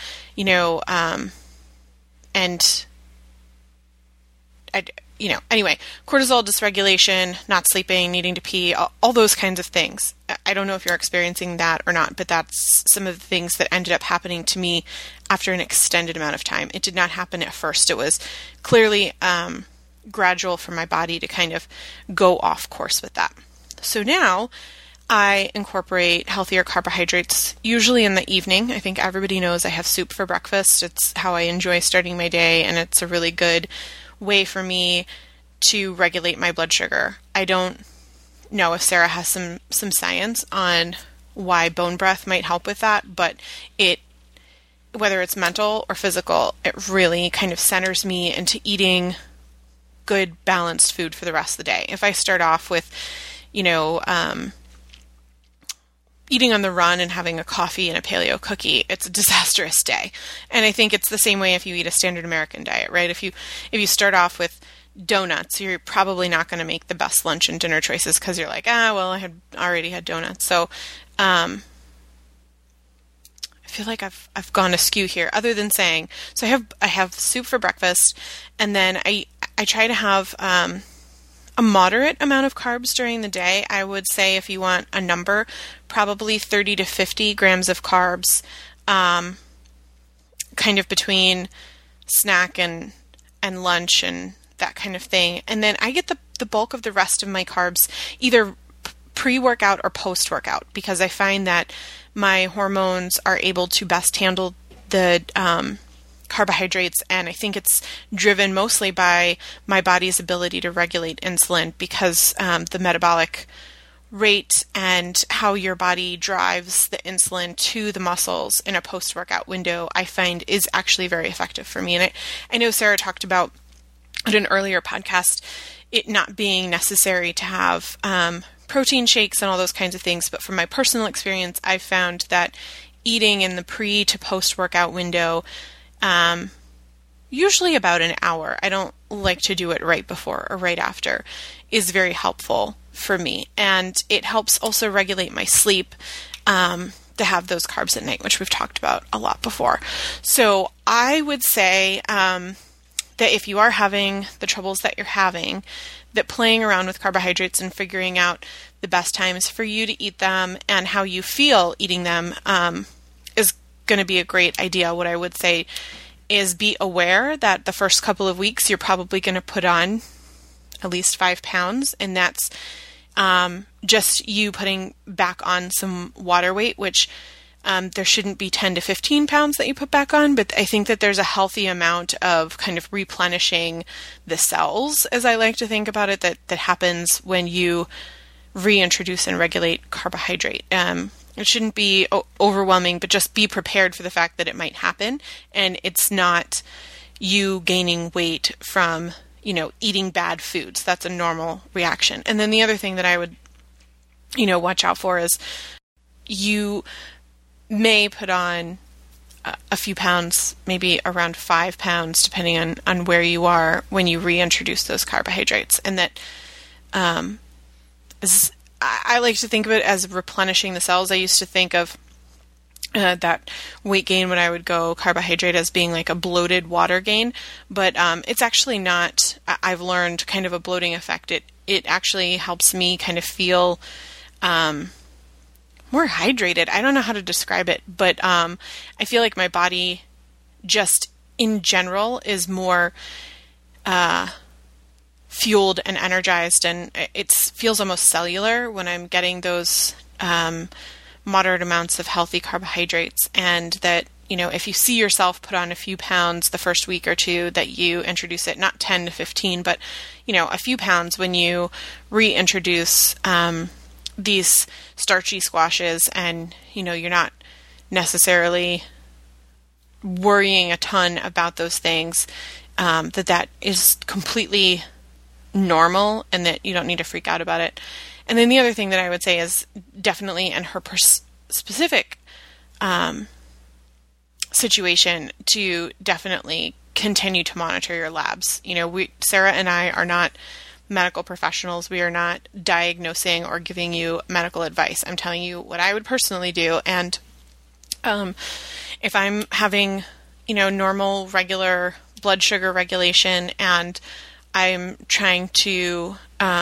anyway, cortisol dysregulation, not sleeping, needing to pee, all those kinds of things. I don't know if you're experiencing that or not, but that's some of the things that ended up happening to me after an extended amount of time. It did not happen at first. It was clearly gradual for my body to kind of go off course with that. So now I incorporate healthier carbohydrates, usually in the evening. I think everybody knows I have soup for breakfast. It's how I enjoy starting my day, and it's a really good way for me to regulate my blood sugar. I don't know if Sarah has some science on why bone breath might help with that, but whether it's mental or physical, it really kind of centers me into eating good, balanced food for the rest of the day. If I start off with, eating on the run and having a coffee and a paleo cookie, it's a disastrous day. And I think it's the same way if you eat a standard American diet, right? If you start off with donuts, you're probably not going to make the best lunch and dinner choices because you're like, I had already had donuts. So I feel like I've gone askew here, other than saying, so I have soup for breakfast, and then I try to have a moderate amount of carbs during the day. I would say, if you want a number, probably 30 to 50 grams of carbs, kind of between snack and lunch and that kind of thing. And then I get the bulk of the rest of my carbs either pre-workout or post-workout, because I find that my hormones are able to best handle the carbohydrates, and I think it's driven mostly by my body's ability to regulate insulin, because the metabolic rate and how your body drives the insulin to the muscles in a post-workout window, I find is actually very effective for me. And I know Sarah talked about in an earlier podcast it not being necessary to have protein shakes and all those kinds of things, but from my personal experience, I've found that eating in the pre to post-workout window, usually about an hour, I don't like to do it right before or right after, is very helpful for me. And it helps also regulate my sleep to have those carbs at night, which we've talked about a lot before. So I would say that if you are having the troubles that you're having, that playing around with carbohydrates and figuring out the best times for you to eat them and how you feel eating them is going to be a great idea. What I would say is be aware that the first couple of weeks you're probably going to put on at least 5 pounds, and that's just you putting back on some water weight, which there shouldn't be 10 to 15 pounds that you put back on, but I think that there's a healthy amount of kind of replenishing the cells, as I like to think about it, that happens when you reintroduce and regulate carbohydrate. It shouldn't be overwhelming, but just be prepared for the fact that it might happen, and it's not you gaining weight from, eating bad foods. That's a normal reaction. And then the other thing that I would, watch out for is you may put on a few pounds, maybe around 5 pounds, depending on where you are when you reintroduce those carbohydrates. And that I like to think of it as replenishing the cells. I used to think of that weight gain when I would go carbohydrate as being like a bloated water gain, but it's actually not. I've learned kind of a bloating effect. It actually helps me kind of feel more hydrated. I don't know how to describe it, but I feel like my body just in general is more fueled and energized, and it feels almost cellular when I'm getting those moderate amounts of healthy carbohydrates. And that, if you see yourself put on a few pounds the first week or two that you introduce it, not 10 to 15, but, a few pounds when you reintroduce these starchy squashes, and, you're not necessarily worrying a ton about those things, that is completely normal and that you don't need to freak out about it. And then the other thing that I would say is definitely in her specific situation to definitely continue to monitor your labs. Sarah and I are not medical professionals. We are not diagnosing or giving you medical advice. I'm telling you what I would personally do. And if I'm having, normal, regular blood sugar regulation and I'm trying to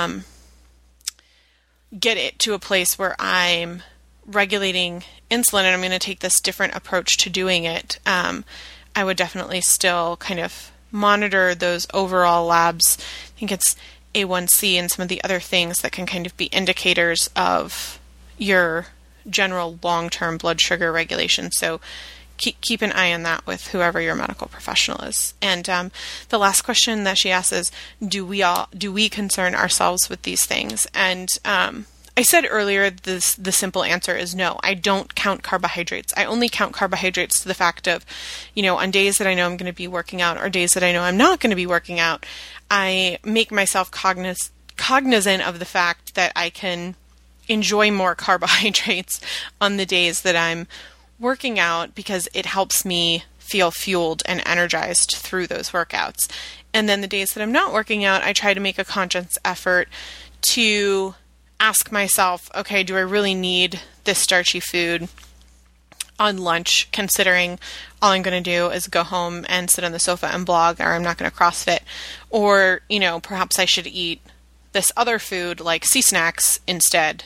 get it to a place where I'm regulating insulin and I'm going to take this different approach to doing it, I would definitely still kind of monitor those overall labs. I think it's A1C and some of the other things that can kind of be indicators of your general long-term blood sugar regulation. So keep an eye on that with whoever your medical professional is. And the last question that she asks is, do we concern ourselves with these things? And I said earlier, the simple answer is no. I don't count carbohydrates. I only count carbohydrates to the fact of, on days that I know I'm going to be working out or days that I know I'm not going to be working out, I make myself cognizant of the fact that I can enjoy more carbohydrates on the days that I'm working out, because it helps me feel fueled and energized through those workouts. And then the days that I'm not working out, I try to make a conscious effort to ask myself, okay, do I really need this starchy food on lunch, considering all I'm going to do is go home and sit on the sofa and blog, or I'm not going to CrossFit, or, perhaps I should eat this other food like sea snacks instead,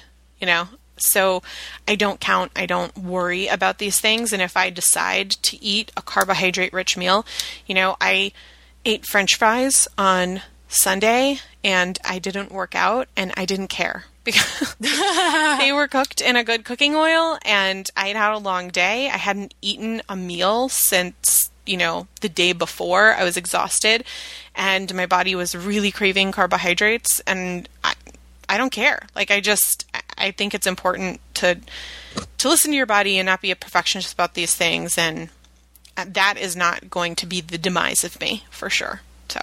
So I don't count, I don't worry about these things. And if I decide to eat a carbohydrate-rich meal, I ate French fries on Sunday and I didn't work out and I didn't care because they were cooked in a good cooking oil and I had had a long day. I hadn't eaten a meal since, the day before. I was exhausted and my body was really craving carbohydrates, and I don't care. I think it's important to listen to your body and not be a perfectionist about these things. And that is not going to be the demise of me for sure. So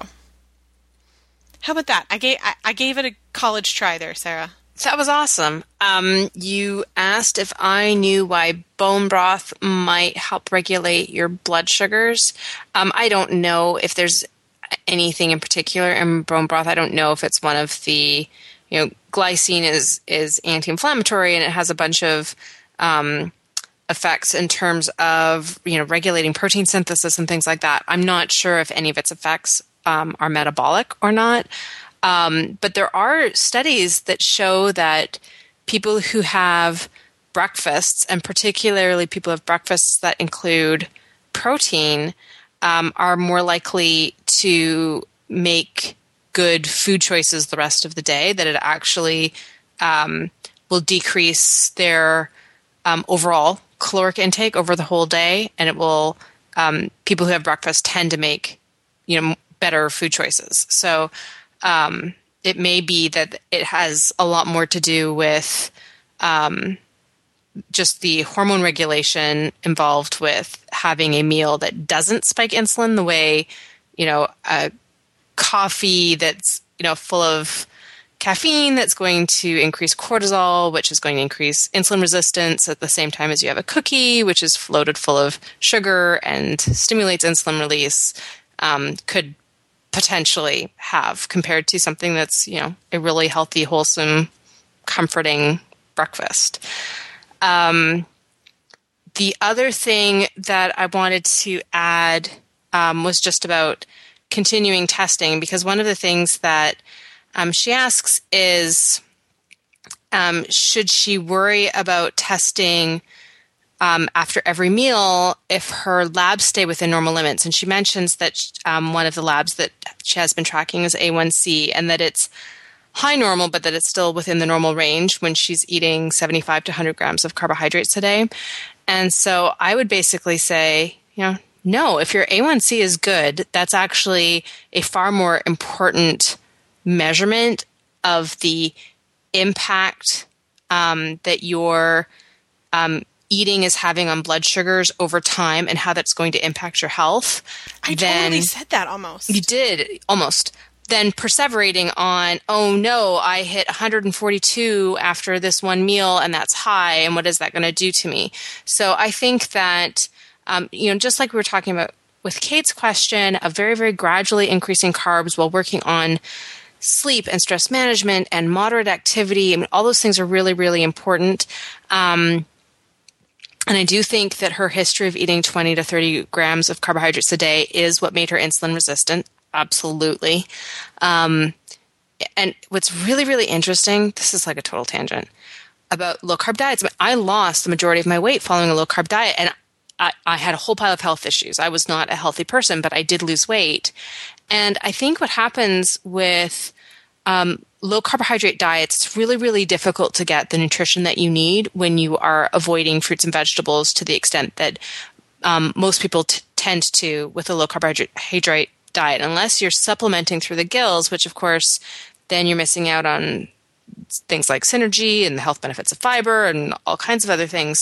how about that? I gave it a college try there, Sarah. That was awesome. You asked if I knew why bone broth might help regulate your blood sugars. I don't know if there's anything in particular in bone broth. I don't know if it's one of the, glycine is anti-inflammatory and it has a bunch of effects in terms of, regulating protein synthesis and things like that. I'm not sure if any of its effects are metabolic or not. But there are studies that show that people who have breakfasts, and particularly people who have breakfasts that include protein, are more likely to make good food choices the rest of the day, that it actually will decrease their overall caloric intake over the whole day, and it will people who have breakfast tend to make better food choices. So it may be that it has a lot more to do with just the hormone regulation involved with having a meal that doesn't spike insulin the way a coffee that's full of caffeine that's going to increase cortisol, which is going to increase insulin resistance at the same time as you have a cookie, which is loaded full of sugar and stimulates insulin release, could potentially have compared to something that's, a really healthy, wholesome, comforting breakfast. The other thing that I wanted to add was just about continuing testing, because one of the things that she asks is, should she worry about testing after every meal if her labs stay within normal limits? And she mentions that one of the labs that she has been tracking is A1C, and that it's high normal, but that it's still within the normal range when she's eating 75 to 100 grams of carbohydrates a day. And so I would basically say, no, if your A1C is good, that's actually a far more important measurement of the impact that your eating is having on blood sugars over time and how that's going to impact your health. I totally said that almost. You did, almost. Then perseverating on, oh no, I hit 142 after this one meal and that's high, and what is that going to do to me? So I think that, just like we were talking about with Kate's question of very, very gradually increasing carbs while working on sleep and stress management and moderate activity, all those things are really, really important. And I do think that her history of eating 20 to 30 grams of carbohydrates a day is what made her insulin resistant. Absolutely. And what's really, really interesting, this is like a total tangent, about low-carb diets. I lost the majority of my weight following a low-carb diet, and I had a whole pile of health issues. I was not a healthy person, but I did lose weight. And I think what happens with low-carbohydrate diets, it's really, really difficult to get the nutrition that you need when you are avoiding fruits and vegetables to the extent that most people tend to with a low-carbohydrate diet, unless you're supplementing through the gills, which of course then you're missing out on things like synergy and the health benefits of fiber and all kinds of other things.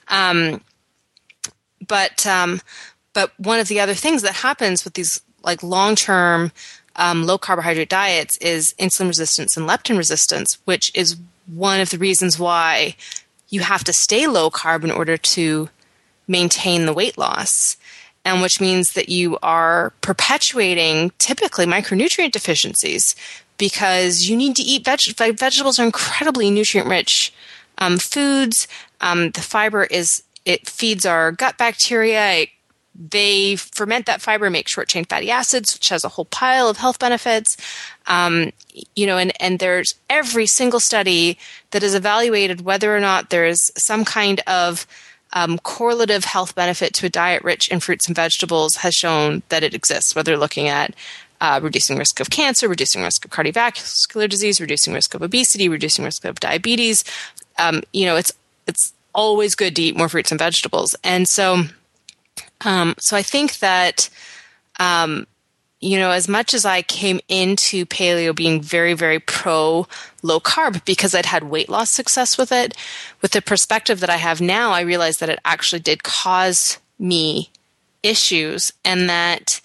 But one of the other things that happens with these like long-term low carbohydrate diets is insulin resistance and leptin resistance, which is one of the reasons why you have to stay low carb in order to maintain the weight loss. And which means that you are perpetuating typically micronutrient deficiencies because you need to eat vegetables. Vegetables are incredibly nutrient-rich foods. The fiber it feeds our gut bacteria. They ferment that fiber, make short-chain fatty acids, which has a whole pile of health benefits. And there's every single study that has evaluated whether or not there is some kind of correlative health benefit to a diet rich in fruits and vegetables has shown that it exists, whether looking at reducing risk of cancer, reducing risk of cardiovascular disease, reducing risk of obesity, reducing risk of diabetes. It's always good to eat more fruits and vegetables. And so I think that, as much as I came into paleo being very, very pro low carb because I'd had weight loss success with it, with the perspective that I have now, I realized that it actually did cause me issues, and that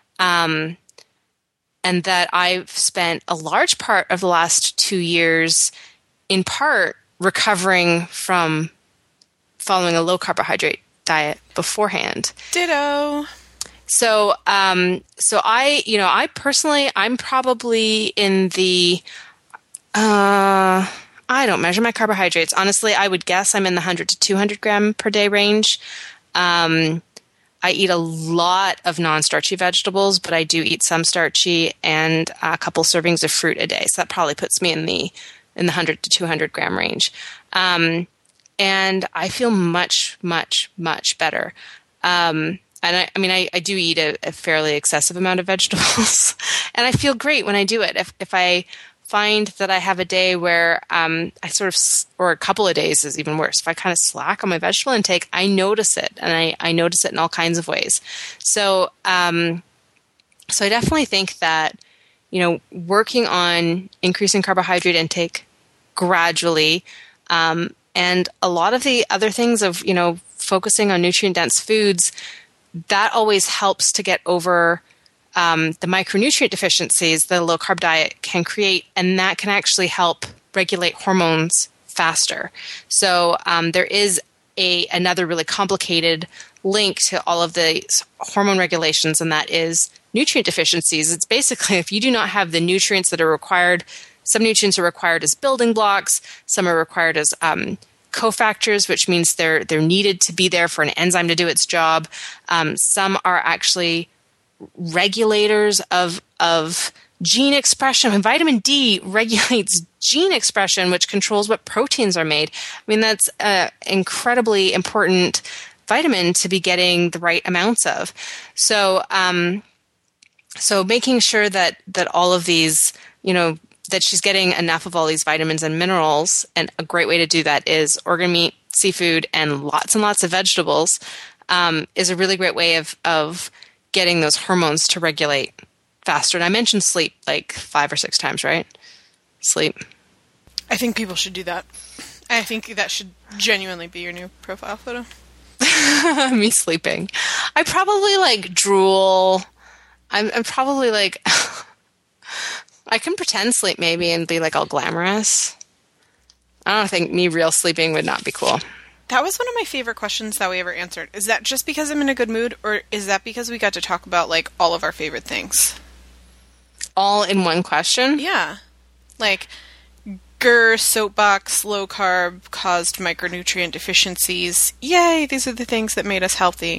I've spent a large part of the last 2 years in part recovering from following a low carbohydrate diet beforehand. Ditto. So I personally, I'm probably in the, I don't measure my carbohydrates. Honestly, I would guess I'm in the 100 to 200 gram per day range. I I eat a lot of non-starchy vegetables, but I do eat some starchy and a couple servings of fruit a day. So that probably puts me in the 100 to 200 gram range. And I feel much, much, much better. And I do eat a fairly excessive amount of vegetables, and I feel great when I do it. If I find that I have a day where I or a couple of days is even worse. If I kind of slack on my vegetable intake, I notice it, and I notice it in all kinds of ways. So, so I definitely think that, working on increasing carbohydrate intake gradually, and a lot of the other things of, focusing on nutrient-dense foods, that always helps to get over the micronutrient deficiencies that a low-carb diet can create, and that can actually help regulate hormones faster. So there is another really complicated link to all of the hormone regulations, and that is nutrient deficiencies. It's basically if you do not have the nutrients that are required, some nutrients are required as building blocks, some are required as cofactors, which means they're needed to be there for an enzyme to do its job. Some are actually regulators of gene expression. And vitamin D regulates gene expression, which controls what proteins are made. I mean, that's an incredibly important vitamin to be getting the right amounts of. So, so making sure that all of these, that she's getting enough of all these vitamins and minerals, and a great way to do that is organ meat, seafood, and lots of vegetables, is a really great way of getting those hormones to regulate faster. And I mentioned sleep like 5 or 6 times, right? Sleep. I think people should do that. I think that should genuinely be your new profile photo. Me sleeping. I probably drool. I'm probably I can pretend sleep maybe and be all glamorous. I don't think me real sleeping would not be cool. That was one of my favorite questions that we ever answered. Is that just because I'm in a good mood, or is that because we got to talk about all of our favorite things? All in one question? Yeah. Grr, soapbox, low carb caused micronutrient deficiencies. Yay, these are the things that made us healthy.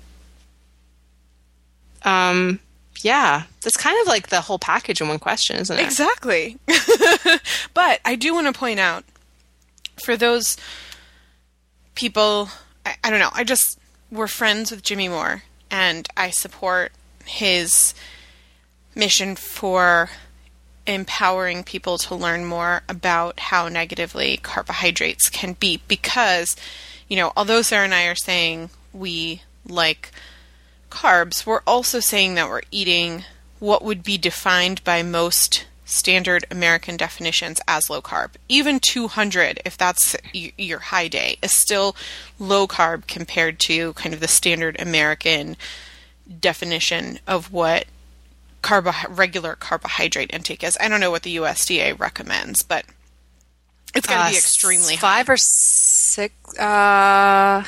Yeah, that's kind of like the whole package in one question, isn't it? Exactly. But I do want to point out, for those people, I don't know, we're friends with Jimmy Moore, and I support his mission for empowering people to learn more about how negatively carbohydrates can be, because, although Sarah and I are saying we like carbs, we're also saying that we're eating what would be defined by most standard American definitions as low carb. Even 200, if that's your high day, is still low carb compared to kind of the standard American definition of what regular carbohydrate intake is. I don't know what the USDA recommends, but it's going to be extremely high. 5 or 6. I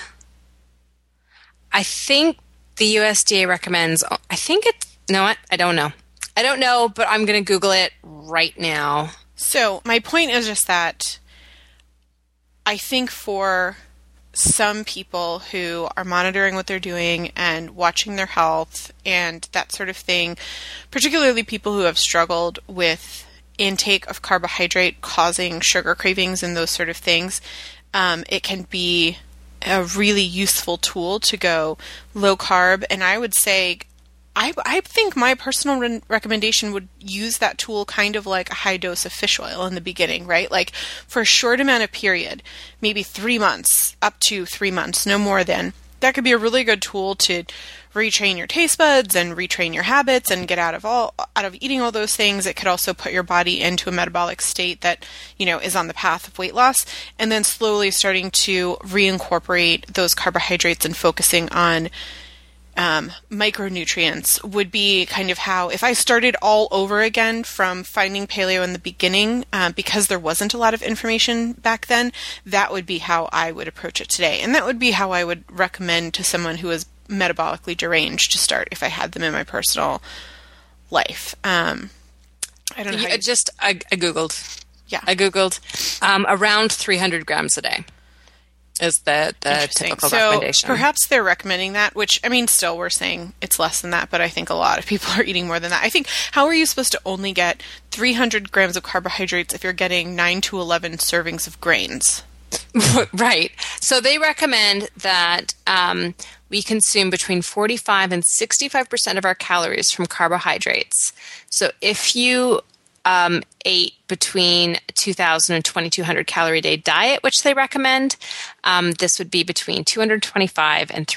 think the USDA recommends, I don't know. I don't know, but I'm going to Google it right now. So my point is just that I think for some people who are monitoring what they're doing and watching their health and that sort of thing, particularly people who have struggled with intake of carbohydrate causing sugar cravings and those sort of things, it can be a really useful tool to go low carb. And I would say, I think my personal recommendation would use that tool kind of like a high dose of fish oil in the beginning, right? For a short amount of period, maybe 3 months, up to 3 months, no more than. That could be a really good tool to retrain your taste buds and retrain your habits and get out of eating all those things. It could also put your body into a metabolic state that, is on the path of weight loss, and then slowly starting to reincorporate those carbohydrates and focusing on micronutrients would be kind of how, if I started all over again from finding paleo in the beginning, because there wasn't a lot of information back then, that would be how I would approach it today. And that would be how I would recommend to someone who is metabolically deranged to start if I had them in my personal life. I don't know. I Googled. Yeah. I Googled around 300 grams a day. is the Interesting. typical So recommendation. perhaps they're recommending that, which, I mean, still we're saying it's less than that, but I think a lot of people are eating more than that. I think, how are you supposed to only get 300 grams of carbohydrates if you're getting 9 to 11 servings of grains? Right. So they recommend that we consume between 45 and 65% of our calories from carbohydrates. So if you ate between 2,000 and 2,200 calorie a day diet, which they recommend, this would be between 225 and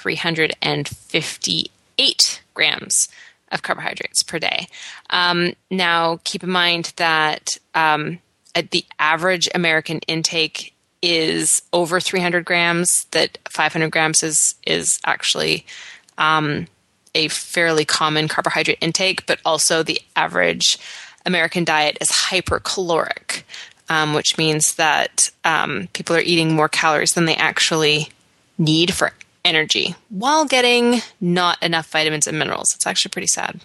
358 grams of carbohydrates per day. Now, keep in mind that the average American intake is over 300 grams, that 500 grams is actually a fairly common carbohydrate intake, but also the average American diet is hypercaloric, which means that people are eating more calories than they actually need for energy while getting not enough vitamins and minerals. It's actually pretty sad.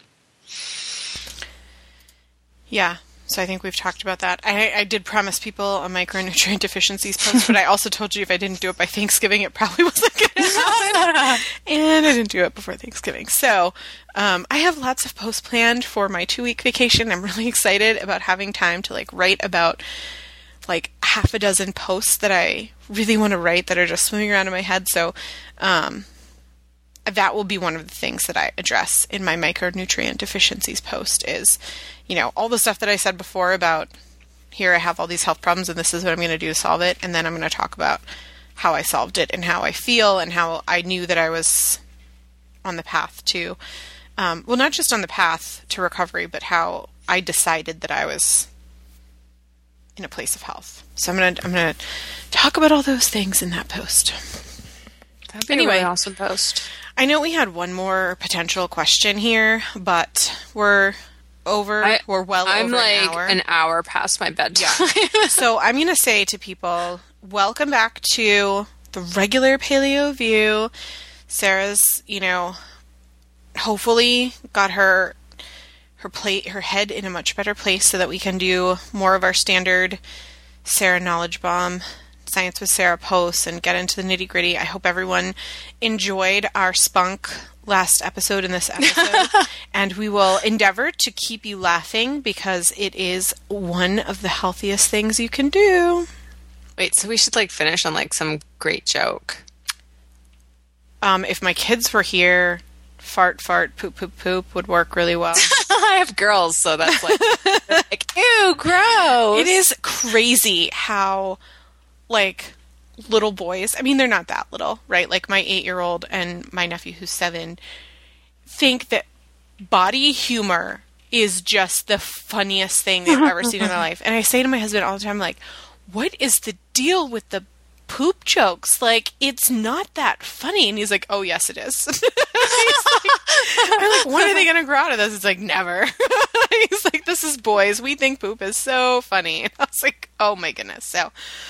Yeah. So I think we've talked about that. I did promise people a micronutrient deficiencies post, but I also told you if I didn't do it by Thanksgiving, it probably wasn't going to happen. And I didn't do it before Thanksgiving. So I have lots of posts planned for my 2-week vacation. I'm really excited about having time to write about half a dozen posts that I really want to write that are just swimming around in my head. So that will be one of the things that I address in my micronutrient deficiencies post is, all the stuff that I said before about here I have all these health problems and this is what I'm going to do to solve it. And then I'm going to talk about how I solved it and how I feel and how I knew that I was on the path to, not just on the path to recovery, but how I decided that I was in a place of health. So I'm going to talk about all those things in that post. That'd be a really awesome post. I know we had one more potential question here, but we're well over an hour. I'm an hour past my bedtime. Yeah. So I'm going to say to people, welcome back to the regular Paleo View. Sarah's, hopefully got her head in a much better place so that we can do more of our standard Sarah Knowledge Bomb Science with Sarah posts and get into the nitty gritty. I hope everyone enjoyed our spunk last episode and this episode. And we will endeavor to keep you laughing because it is one of the healthiest things you can do. Wait, so we should finish on some great joke. If my kids were here, fart, poop, poop, poop would work really well. I have girls, so that's ew, gross. It is crazy how little boys, I mean, they're not that little, right? My 8-year-old and my nephew who's 7 think that body humor is just the funniest thing they've ever seen in their life. And I say to my husband all the time, what is the deal with the poop jokes? It's not that funny. And he's like, oh, yes, it is. I'm when are they going to grow out of this? It's never. He's this is boys. We think poop is so funny. And I was oh my goodness. So,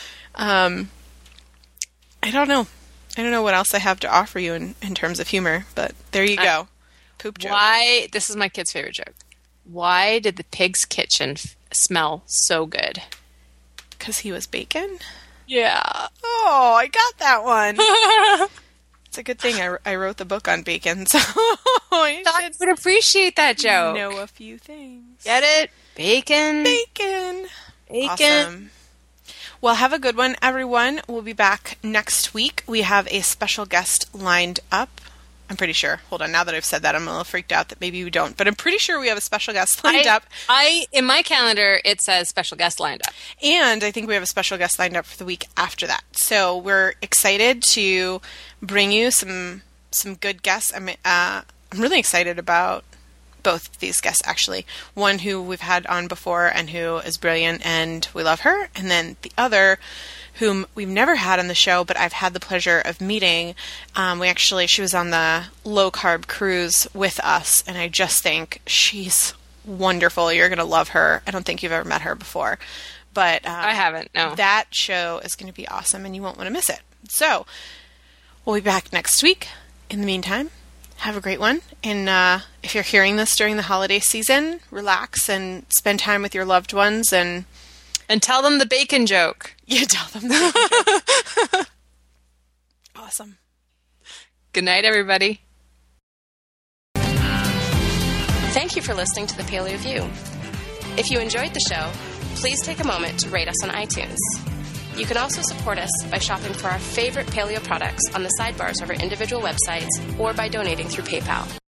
I don't know. I don't know what else I have to offer you in terms of humor, but there you go. Poop joke. Why? This is my kid's favorite joke. Why did the pig's kitchen smell so good? Because he was bacon? Yeah. Oh, I got that one. It's a good thing I wrote the book on bacon, so I would appreciate that joke. Know a few things. Get it? Bacon. Bacon. Awesome. Well, have a good one, everyone. We'll be back next week. We have a special guest lined up. I'm pretty sure. Hold on. Now that I've said that, I'm a little freaked out that maybe we don't. But I'm pretty sure we have a special guest lined up. In my calendar, it says special guest lined up. And I think we have a special guest lined up for the week after that. So we're excited to bring you some good guests. I'm really excited about both of these guests, actually. One who we've had on before and who is brilliant and we love her. And then the other whom we've never had on the show, but I've had the pleasure of meeting. She was on the low-carb cruise with us, and I just think she's wonderful. You're going to love her. I don't think you've ever met her before. But I haven't, no. That show is going to be awesome, and you won't want to miss it. So, we'll be back next week. In the meantime, have a great one. And if you're hearing this during the holiday season, relax and spend time with your loved ones and tell them the bacon joke. Yeah, tell them the bacon joke. Awesome. Good night, everybody. Thank you for listening to the Paleo View. If you enjoyed the show, please take a moment to rate us on iTunes. You can also support us by shopping for our favorite paleo products on the sidebars of our individual websites or by donating through PayPal.